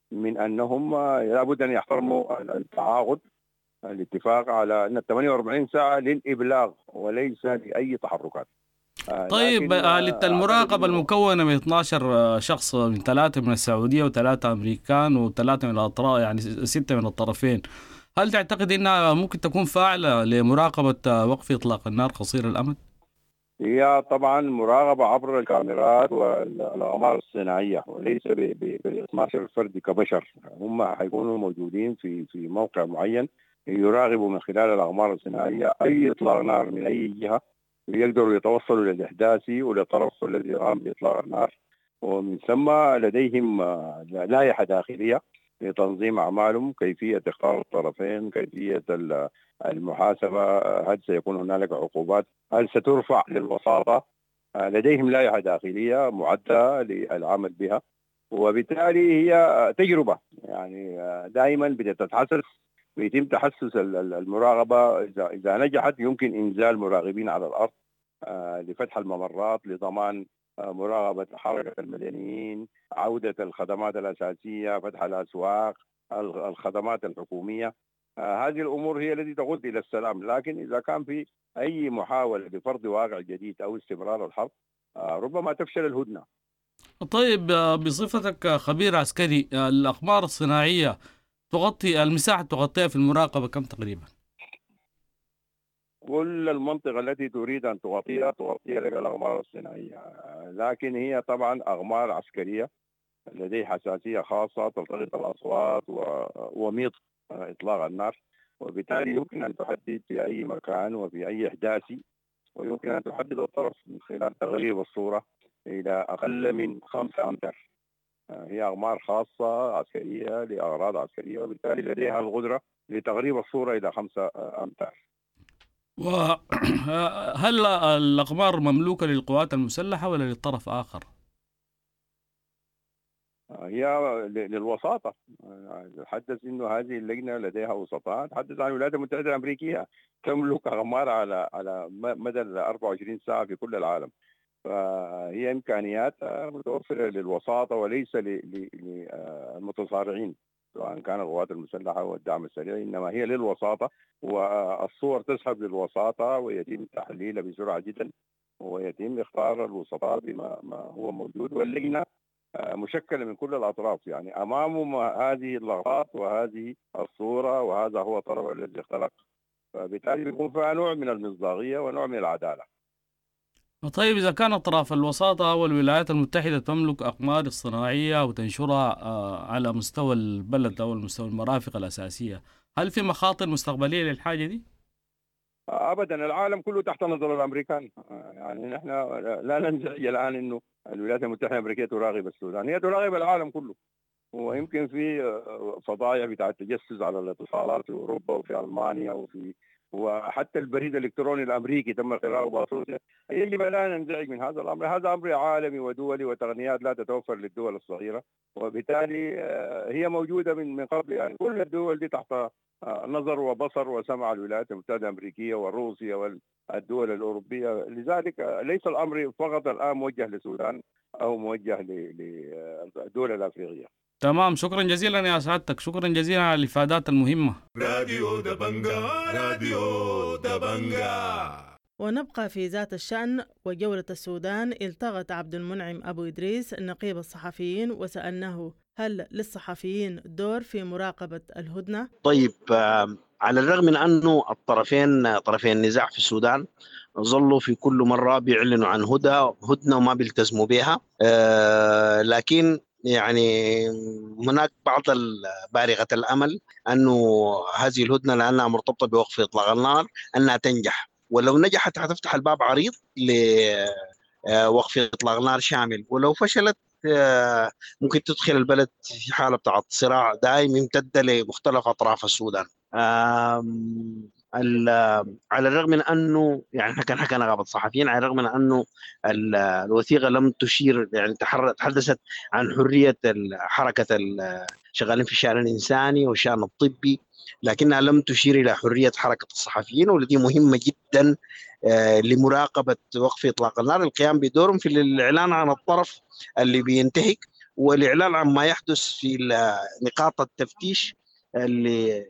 من أنهم لابد أن يحترموا التعاقد الاتفاق على أن ثمانية وأربعين ساعة للإبلاغ وليس لأي تحركات. طيب آلة المراقبة المكونة من اثني عشر شخص، من ثلاثة من السعودية وثلاثة أمريكان وثلاثة من الأطراف، يعني ستة من الطرفين، هل تعتقد أنها ممكن تكون فاعلة لمراقبة وقف إطلاق النار قصير الأمد؟ هي طبعا مراقبة عبر الكاميرات والأقمار الصناعية وليس بال اثني عشر فرد كبشر. هم حيكونوا موجودين في في موقع معين يراقبوا من خلال الأقمار الصناعية أي إطلاق نار من أي جهة، يقدروا يتوصلوا للإحداثي وللطرف الذي قام بإطلاق النار، ومن ثم لديهم لائحة داخلية لتنظيم أعمالهم، كيفية اختيار الطرفين، كيفية المحاسبة، هل سيكون هنالك عقوبات، هل سترفع للوساطة. لديهم لائحة داخلية معدة للعمل بها، وبالتالي هي تجربة يعني دائما بتتحسس، ويتم تحسس المراقبة. إذا إذا نجحت يمكن إنزال مراقبين على الأرض لفتح الممرات، لضمان مراقبة حركة المدنيين، عودة الخدمات الأساسية، فتح الأسواق، الخدمات الحكومية. هذه الأمور هي التي تقود إلى السلام. لكن إذا كان في أي محاولة لفرض واقع جديد أو استمرار الحرب ربما تفشل الهدنة. طيب بصفتك خبير عسكري، الأقمار الصناعية تغطي المساحة تغطيها في المراقبة كم تقريبا؟ كل المنطقة التي تريد أن تغطيها تغطيها لك الأقمار الصناعية، لكن هي طبعا أقمار عسكرية لديه حساسية خاصة تلتقط الأصوات وميط إطلاق النار، وبالتالي يمكن أن تحدد في أي مكان وفي أي إحداثي، ويمكن أن تحدد الطرف من خلال تغليب الصورة إلى أقل من خمسة أمتر. هي أقمار خاصة عسكرية لأغراض عسكرية، وبالتالي لديها القدرة لتغليب الصورة إلى خمسة أمتار. وهل الأقمار مملوكة للقوات المسلحة ولا للطرف آخر؟ هي للوساطة. تحدث إنه هذه اللجنة لديها وسطاء، تحدث عن الولايات المتحدة الأمريكية تملك أقمار على على مدى أربعة وعشرين ساعة في كل العالم، فهي إمكانيات متوفرة للوساطة وليس للمتصارعين سواء كان القوات المسلحة والدعم السريع، إنما هي للوساطة، والصور تسحب للوساطة ويتم تحليلها بسرعة جدا، ويتم اختيار الوسطاء بما ما هو موجود، واللجنة مشكلة من كل الأطراف، يعني أمامهم هذه اللقطات وهذه الصورة وهذا هو الطرف الذي اختلق، فبالتالي بيكون فيها نوع من المصداقية ونوع من العدالة. طيب إذا كان أطراف الوساطة والولايات المتحدة تملك أقمار الصناعية وتنشرها على مستوى البلد أو مستوى المرافق الأساسية، هل في مخاطر مستقبلية للحاجة دي؟ أبدا، العالم كله تحت نظر الأمريكان. يعني نحن لا ننزعج الآن إنه الولايات المتحدة الأمريكية تراقب السودان، هي تراقب العالم كله، ويمكن في فضايح بتاع التجسس على الاتصالات في أوروبا وفي ألمانيا وفي وحتى البريد الإلكتروني الأمريكي تم قراءه بأسرته. يجب لا ننزعج من هذا الأمر، هذا أمر عالمي ودولي وتقنيات لا تتوفر للدول الصغيرة، وبالتالي هي موجودة من من قبل. يعني كل الدول دي تحت نظر وبصر وسمع الولايات المتحدة الأمريكية وروسيا والدول الأوروبية، لذلك ليس الأمر فقط الآن موجه للسودان أو موجه للدول الأفريقية. تمام، شكرا جزيلا يا سعادتك، شكرا جزيلا على الإفادات المهمة. راديو دبنجا، راديو دبنجا. ونبقى في ذات الشأن وجولة السودان. التقط عبد المنعم أبو إدريس نقيب الصحفيين وسألناه هل للصحفيين دور في مراقبة الهدنة؟ طيب، على الرغم من أنه الطرفين طرفين النزاع في السودان ظلوا في كل مرة بيعلنوا عن هدى هدنة وما بيلتزموا بها، لكن يعني هناك بعض بارغة الأمل أنه هذه الهدنة لأنها مرتبطة بوقف إطلاق النار أنها تنجح، ولو نجحت هتفتح الباب عريض لوقف إطلاق نار شامل، ولو فشلت ممكن تدخل البلد في حالة بتاعت صراع دائم يمتد لمختلف أطراف السودان. على الرغم من أنه يعني احنا كان حكينا نقابة الصحفيين، على الرغم من أنه الوثيقة لم تشير يعني تحدثت عن حرية حركة الشغالين في الشأن الإنساني والشأن الطبي، لكنها لم تشير إلى حرية حركة الصحفيين، والتي مهمة جدا لمراقبة وقف إطلاق النار، القيام بدورهم في الإعلان عن الطرف اللي بينتهك والإعلان عن ما يحدث في نقاط التفتيش اللي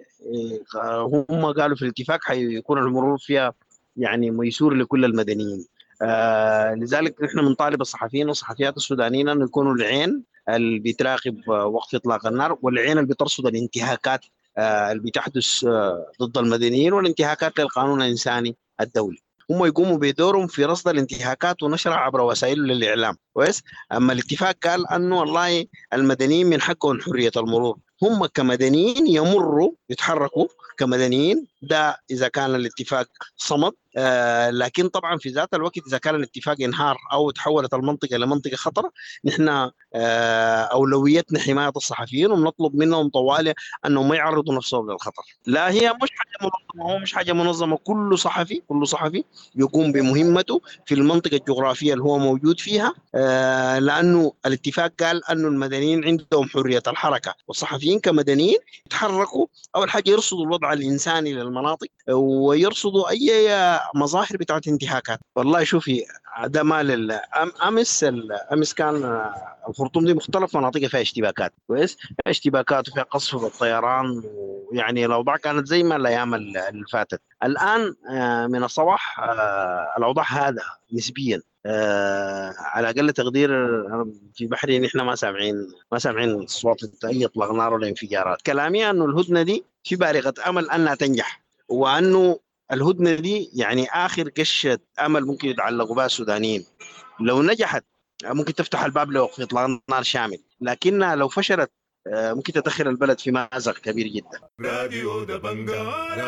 هم قالوا في الاتفاق حيكون المرور فيها يعني ميسور لكل المدنيين. آه لذلك نحن بنطالب الصحفيين والصحفيات السودانيين أن يكونوا العين اللي بتراقب وقف إطلاق النار، والعين اللي بترصد الانتهاكات آه اللي بتحدث آه ضد المدنيين والانتهاكات للقانون الإنساني الدولي. هم يقوموا بدورهم في رصد الانتهاكات ونشرها عبر وسائل الإعلام كويس. أما الاتفاق قال أنه والله المدنيين من حقهم حرية المرور، هم كمدنيين يمروا يتحركوا كمدنيين، ده إذا كان الاتفاق صمد. آه لكن طبعا في ذات الوقت إذا كان الاتفاق انهار أو تحولت المنطقة لمنطقة خطر، نحن آه أولويتنا حماية الصحفيين، وبنطلب منهم طوالي أنهم ما يعرضوا نفسهم للخطر. لا هي مش حاجة منظمة، هو مش حاجة منظمة، كل صحفي كل صحفي يقوم بمهمته في المنطقة الجغرافية اللي هو موجود فيها. آه لأنه الاتفاق قال أنه المدنيين عندهم حرية الحركة، والصحفيين كمدنيين يتحركوا أول حاجة يرصدوا الوضع الإنساني للمناطق ويرصدوا أي مظاهر بتاعت انتهاكات. والله شوفي ده مال أمس أمس كان الخرطوم دي مختلف مناطقها فيها اشتباكات كويس، فيها اشتباكات وفيها قصف بالطيران، ويعني الأوضاع كانت زي ما الأيام اللي فاتت. الآن من الصباح الأوضاع هذا نسبيا آه على أقل تقدير في بحرين نحن ما سامعين ما سامعين صوت أي إطلاق نار ولا انفجارات. كلامي أنه الهدنة دي في بارقة أمل أنها تنجح، وأنه الهدنة دي يعني آخر قشة أمل ممكن يتعلقوا بها السودانيين. لو نجحت ممكن تفتح الباب لوقف إطلاق نار شامل، لكنها لو فشلت ممكن تدخل البلد في مأزق كبير جدا. راديو دبنجا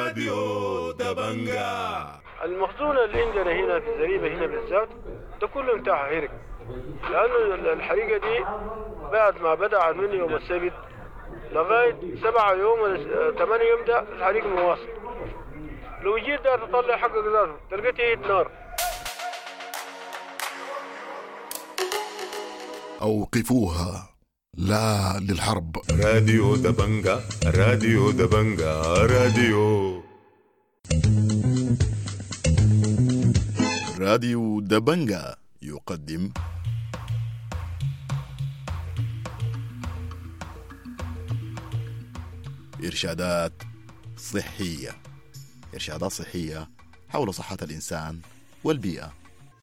راديو دبنجا. المخزون اللي عندنا هنا في الزريبة هنا بالذات ده كله انتهى هرق، لأنه الحريقة دي بعد ما بدأ من يوم السبت لغاية سبعة يوم ولا ثمانية يوم ده الحريق مواصل. لو جيت ده تطلع حقك ذاته تلقى تهيد نار. أوقفوها، لا للحرب. راديو دبنجا راديو دبنجا راديو راديو دبنجا يقدم إرشادات صحية إرشادات صحية حول صحة الإنسان والبيئة.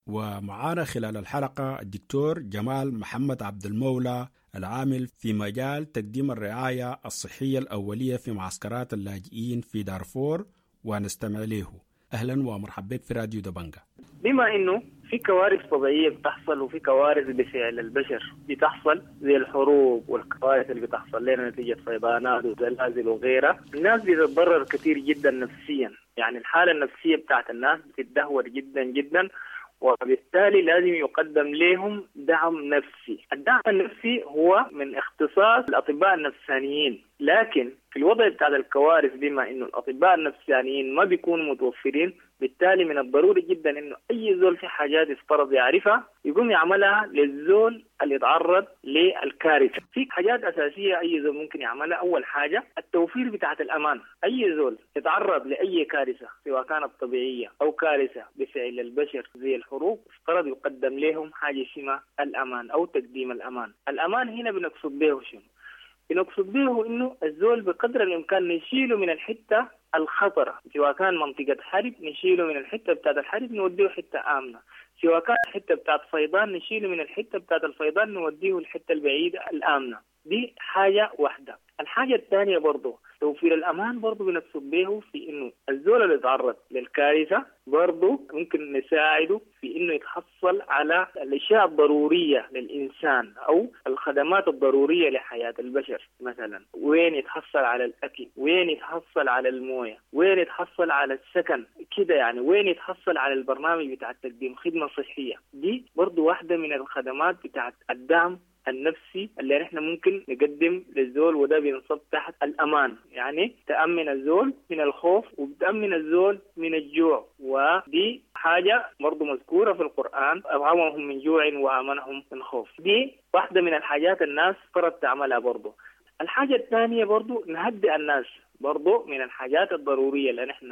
ومعانا خلال الحلقة الدكتور جمال محمد عبد المولى، العامل في مجال تقديم الرعاية الصحية الأولية في معسكرات اللاجئين في دارفور، ونستمع له. أهلا ومرحبا بك في راديو دبنجا. بما إنه في كوارث طبيعية بتحصل وفي كوارث بفعل البشر بتحصل زي الحروب والكوارث اللي بتحصل لنا نتيجة فيضانات وزلازل وغيرها، الناس بتتضرر كثير جدا نفسيا، يعني الحالة النفسية بتاعت الناس بتتدهور جدا جدا، وبالتالي لازم يقدم لهم دعم نفسي. الدعم النفسي هو من اختصاص الأطباء النفسانيين، لكن في الوضع بتاع الكوارث بما إنه الأطباء النفسانيين ما بيكونوا متوفرين، بالتالي من الضروري جدا إنه أي زول في حاجات يفترض يعرفها يقوم يعملها للزول اللي يتعرض للكارثة. في حاجات أساسية أي زول ممكن يعملها. أول حاجة التوفير بتاعة الأمان. أي زول يتعرض لأي كارثة سواء كانت طبيعية أو كارثة بفعل البشر زي الحروب، افترض يقدم لهم حاجة اسمها الأمان أو تقديم الأمان. الأمان هنا بنقصد به شنو؟ بنقصد به إنه الزول بقدر الإمكان نشيله من الحتة الخطرة، سواء كان منطقة حرب نشيله من الحتة بتاعت الحرب نوديه حتة آمنة، سواء كان الحتة بتاعت فيضان نشيله من الحتة بتاعت الفيضان نوديه الحتة البعيدة الآمنة. دي حاجة واحدة. الحاجة الثانية برضو توفير الأمان، برضو بنقصد به في إنه الزول اللي يتعرض للكارثة برضو ممكن نساعده في إنه يتحصل على الأشياء الضرورية للإنسان أو الخدمات الضرورية لحياة البشر. مثلا وين يتحصل على الأكل، وين يتحصل على الموية، وين يتحصل على السكن كده، يعني وين يتحصل على البرنامج بتاع تقديم خدمة صحية. دي برضو واحدة من الخدمات بتاعت الدعم النفسي اللي نحن ممكن نقدم للزول، وده بينصب تحت الأمان، يعني تأمن الزول من الخوف وبتأمن الزول من الجوع، ودي حاجة برضو مذكورة في القرآن، أطعمهم من جوع وآمنهم من خوف. دي واحدة من الحاجات الناس فرض تعملها. برضو الحاجة الثانية برضو نهدئ الناس، برضو من الحاجات الضرورية اللي نحن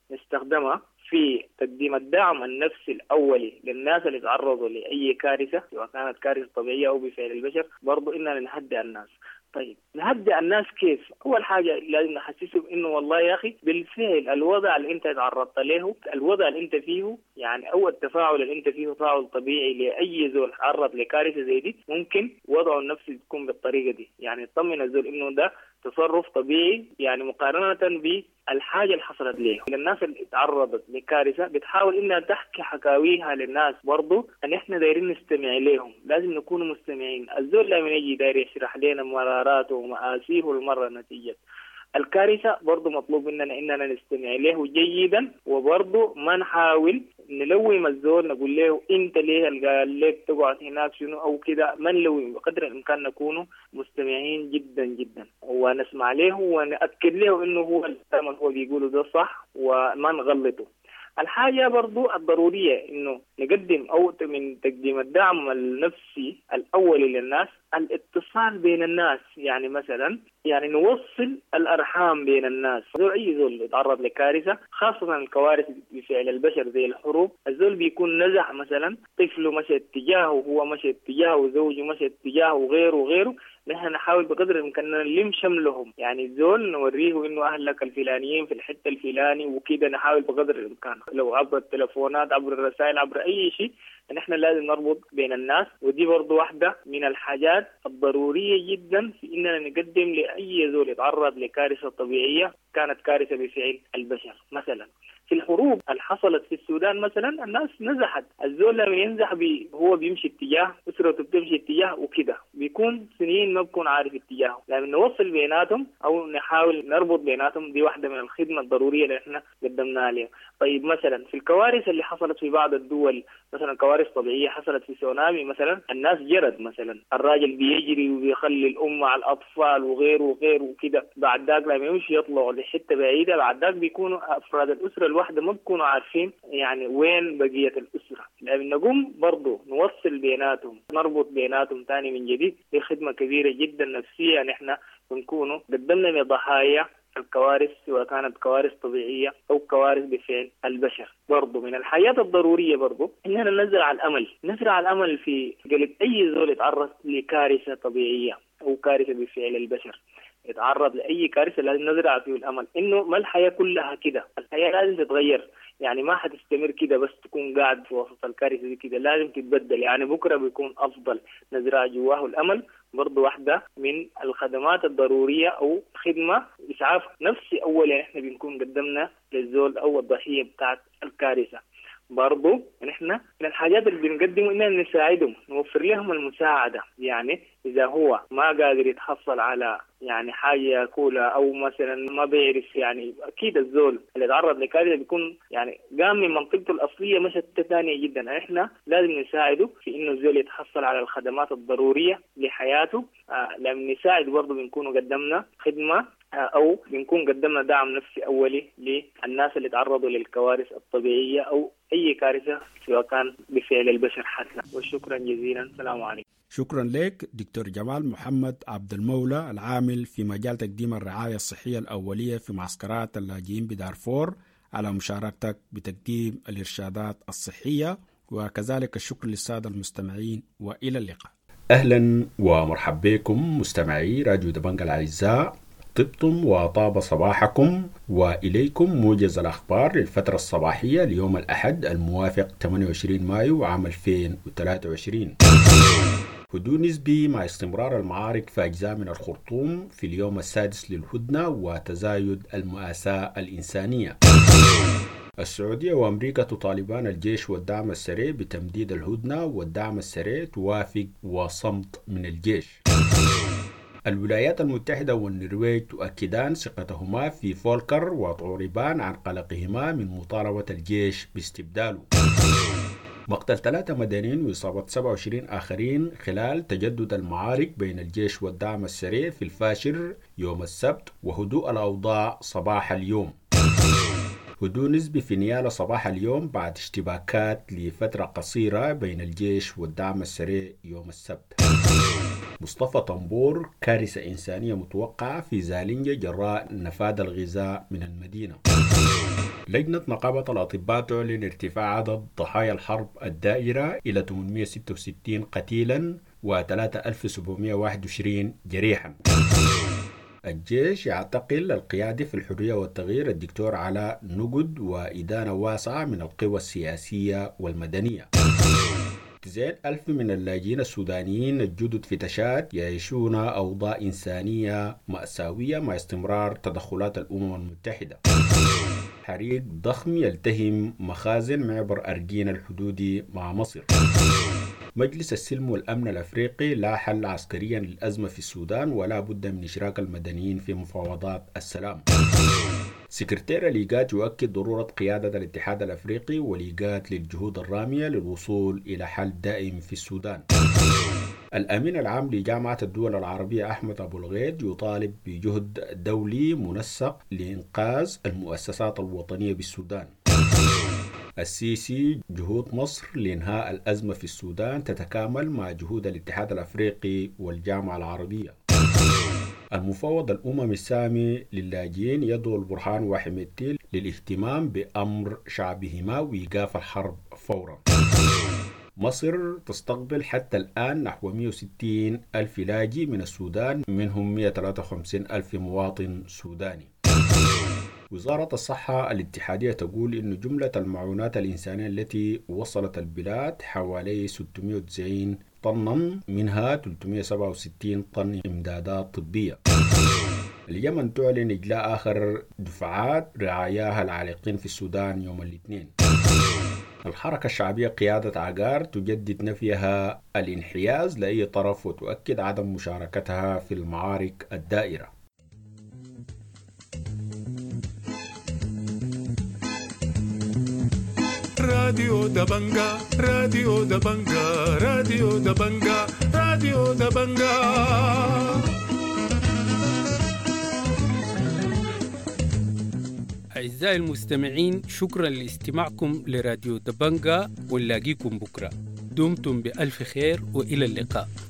نستخدمها في تقديم الدعم النفسي الأولي للناس اللي تعرضوا لأي كارثة سواء كانت كارثة طبيعية أو بفعل البشر، برضو إننا نهدئ الناس. طيب نهدئ الناس كيف؟ أول حاجة لازم نحسسهم إنه والله يا أخي بالفعل الوضع اللي أنت تعرضت له، الوضع اللي أنت فيه يعني أو التفاعل اللي أنت فيه تفاعل طبيعي لأي زول تعرض لكارثة زي دي، ممكن وضعه النفسي تكون بالطريقة دي، يعني تطمن الزول إنه ده تصرف طبيعي يعني مقارنة بالحاجة اللي حصلت له. الناس اللي تعرضت لكارثة بتحاول إنها تحكي حكاويها للناس، برضو أن إحنا دايرين نستمع لهم، لازم نكون مستمعين. الزول لما يجي داير يشرح لنا مراراته ومآسيه والمرة نتيجة الكارثة، برضو مطلوب مننا إننا نستمع له جيدا، وبرضو ما نحاول نلوم الزول نقول له أنت ليه اللي قال لك تقعد هناك شنو أو كده، ما نلوم، بقدر الإمكان نكون مستمعين جدا جدا ونسمع له ونأكد له إنه هو الكلام هو بيقوله ده صح وما نغلطه. الحاجة برضو الضرورية إنه نقدم أو من تقديم الدعم النفسي الأولي للناس الاتصال بين الناس، يعني مثلا يعني نوصل الأرحام بين الناس. زول أي زول يتعرض لكارثة خاصة الكوارث بفعل البشر زي الحروب، الزول بيكون نزح مثلا طفله مشى اتجاهه، هو مشى اتجاهه، زوجه مشى اتجاهه وغيره وغيره، نحن نحاول بقدر الإمكان نلم شملهم، يعني الزول نوريه إنه أهلك الفلانيين في الحتة الفلاني وكده، نحاول بقدر الإمكان لو عبر التلفونات عبر الرسائل عبر أي شيء، نحن لازم نربط بين الناس. ودي برضو واحدة من الحاجات الضرورية جدا في إننا نقدم لأي زول يتعرض لكارثة طبيعية كانت كارثة بفعل البشر. مثلا في الحروب اللي حصلت في السودان مثلا الناس نزحت، الزول لما ينزح بي هو بيمشي اتجاه، أسرته بتمشي اتجاه وكده، بيكون سنين ما بكون عارف اتجاهه، لما نوصل بيناتهم أو نحاول نربط بيناتهم، دي واحدة من الخدمة الضرورية اللي احنا قدمناها عليها. طيب مثلا في الكوارث اللي حصلت في بعض الدول، مثلا كوارث طبيعية حصلت في سونامي مثلا، الناس جرد مثلا، الراجل بيجري وبيخلي الأم على الأطفال وغيره وغيره وكده، بعد ذاك لما يمشي يطلعوا لحتة بعيدة، بعد ذاك بيكونوا أفراد الأسرة الواحدة ما بيكونوا عارفين يعني وين بقية الأسرة. لأن نقوم برضو نوصل بيناتهم، نربط بيناتهم تاني من جديد، دي خدمة كبيرة جدا نفسية نحن بنكونوا قدمنا لضحايا الكوارث سواء كانت كوارث طبيعية أو كوارث بفعل البشر. برضو من الحياة الضرورية برضو إننا نزرع الأمل، نزرع الأمل في قلب أي زول يتعرض لكارثة طبيعية أو كارثة بفعل البشر، يتعرض لأي كارثة لازم نزرع فيه الأمل إنه ما الحياة كلها كده، الحياة لازم تتغير، يعني ما حتستمر كده بس تكون قاعد في وسط الكارثة دي كده، لازم تتبدل، يعني بكرة بيكون أفضل، نزرع جواه الأمل. برضو واحدة من الخدمات الضرورية أو خدمة إسعاف نفسي أولا إحنا بنكون قدمنا للزول أو الضحية بتاعت الكارثة. برضو نحن من الحاجات اللي بنقدمه إننا نساعدهم، نوفر لهم المساعدة، يعني إذا هو ما قادر يتحصل على يعني حاجة يأكلها أو مثلا ما بيعرف، يعني أكيد الزول اللي يتعرض لكارثة بيكون يعني قام من منطقته الأصلية مش ثانية جدا، إحنا لازم نساعده في إنه الزول يتحصل على الخدمات الضرورية لحياته. آه لما نساعد برضو بنكون قدمنا خدمة أو بنكون قدمنا دعم نفسي أولي للناس اللي تعرضوا للكوارث الطبيعية أو أي كارثة سواء كان بفعل البشر حتى. وشكرا جزيلا، السلام عليكم. شكرا لك دكتور جمال محمد عبد المولى، العامل في مجال تقديم الرعاية الصحية الأولية في معسكرات اللاجئين بدارفور، على مشاركتك بتقديم الإرشادات الصحية، وكذلك الشكر للسادة المستمعين، وإلى اللقاء. أهلا ومرحبا بكم مستمعي راديو دبنجة الأعزاء، طبتم وطاب صباحكم، وإليكم موجز الأخبار للفترة الصباحية ليوم الأحد الموافق ثمانية وعشرين مايو عام ألفين وثلاثة وعشرين. هدوء نسبي مع استمرار المعارك في أجزاء من الخرطوم في اليوم السادس للهدنة وتزايد المآساة الإنسانية. السعودية وأمريكا تطالبان الجيش والدعم السريع بتمديد الهدنة، والدعم السريع توافق وصمت من الجيش. الولايات المتحدة والنرويج تؤكدان ثقتهما في فولكر وتعربان عن قلقهما من مطالبة الجيش باستبداله. مقتل ثلاثة مدنيين وإصابة سبعة وعشرين آخرين خلال تجدد المعارك بين الجيش والدعم السريع في الفاشر يوم السبت، وهدوء الأوضاع صباح اليوم. هدوء نسبي في نيالا صباح اليوم بعد اشتباكات لفترة قصيرة بين الجيش والدعم السريع يوم السبت. مصطفى طنبور، كارثة إنسانية متوقعة في زالنجة جراء نفاذ الغذاء من المدينة. لجنة نقابة الأطباء تعلن ارتفاع عدد ضحايا الحرب الدائرة إلى ثمانمائة وستة وستين قتيلا و ثلاثة آلاف وسبعمائة وواحد وعشرين جريحا. الجيش يعتقل القيادي في الحرية والتغيير الدكتور علاء نقد وإدانة واسعة من القوى السياسية والمدنية. تسعين ألف من اللاجئين السودانيين الجدد في تشاد يعيشون أوضاع إنسانية مأساوية مع استمرار تدخلات الأمم المتحدة. حريق ضخم يلتهم مخازن معبر أرجين الحدودي مع مصر. مجلس السلم والأمن الأفريقي لا حل عسكريا للأزمة في السودان ولا بد من إشراك المدنيين في مفاوضات السلام. سكرتير الإيجاد يؤكد ضرورة قيادة الاتحاد الأفريقي والإيجاد للجهود الرامية للوصول إلى حل دائم في السودان. الأمين العام لجامعة الدول العربية أحمد أبو الغيد يطالب بجهد دولي منسق لإنقاذ المؤسسات الوطنية بالسودان. السيسي جهود مصر لإنهاء الأزمة في السودان تتكامل مع جهود الاتحاد الأفريقي والجامعة العربية. المفوض الأمم السامي للاجئين يدعو البرهان وحميدتي للاهتمام بأمر شعبهما وإيقاف الحرب فورا. مصر تستقبل حتى الآن نحو مئة وستين ألف لاجئ من السودان، منهم مئة وثلاثة وخمسين ألف مواطن سوداني. وزارة الصحة الاتحادية تقول إن جملة المعونات الإنسانية التي وصلت البلاد حوالي ستمائة وتسعين طنا، منها ثلاثمائة وسبعة وستين طن إمدادات طبية. اليمن تعلن إجلاء آخر دفعات رعاياها العالقين في السودان يوم الاثنين. الحركة الشعبية قيادة عقار تجدد نفيها الانحياز لأي طرف وتؤكد عدم مشاركتها في المعارك الدائرة. راديو دبنجا راديو دبنجا راديو دبنجا راديو دبنجا. أعزائي المستمعين، شكرا لاستماعكم لراديو دبنجا، ونلاقيكم بكرة. دمتم بألف خير وإلى اللقاء.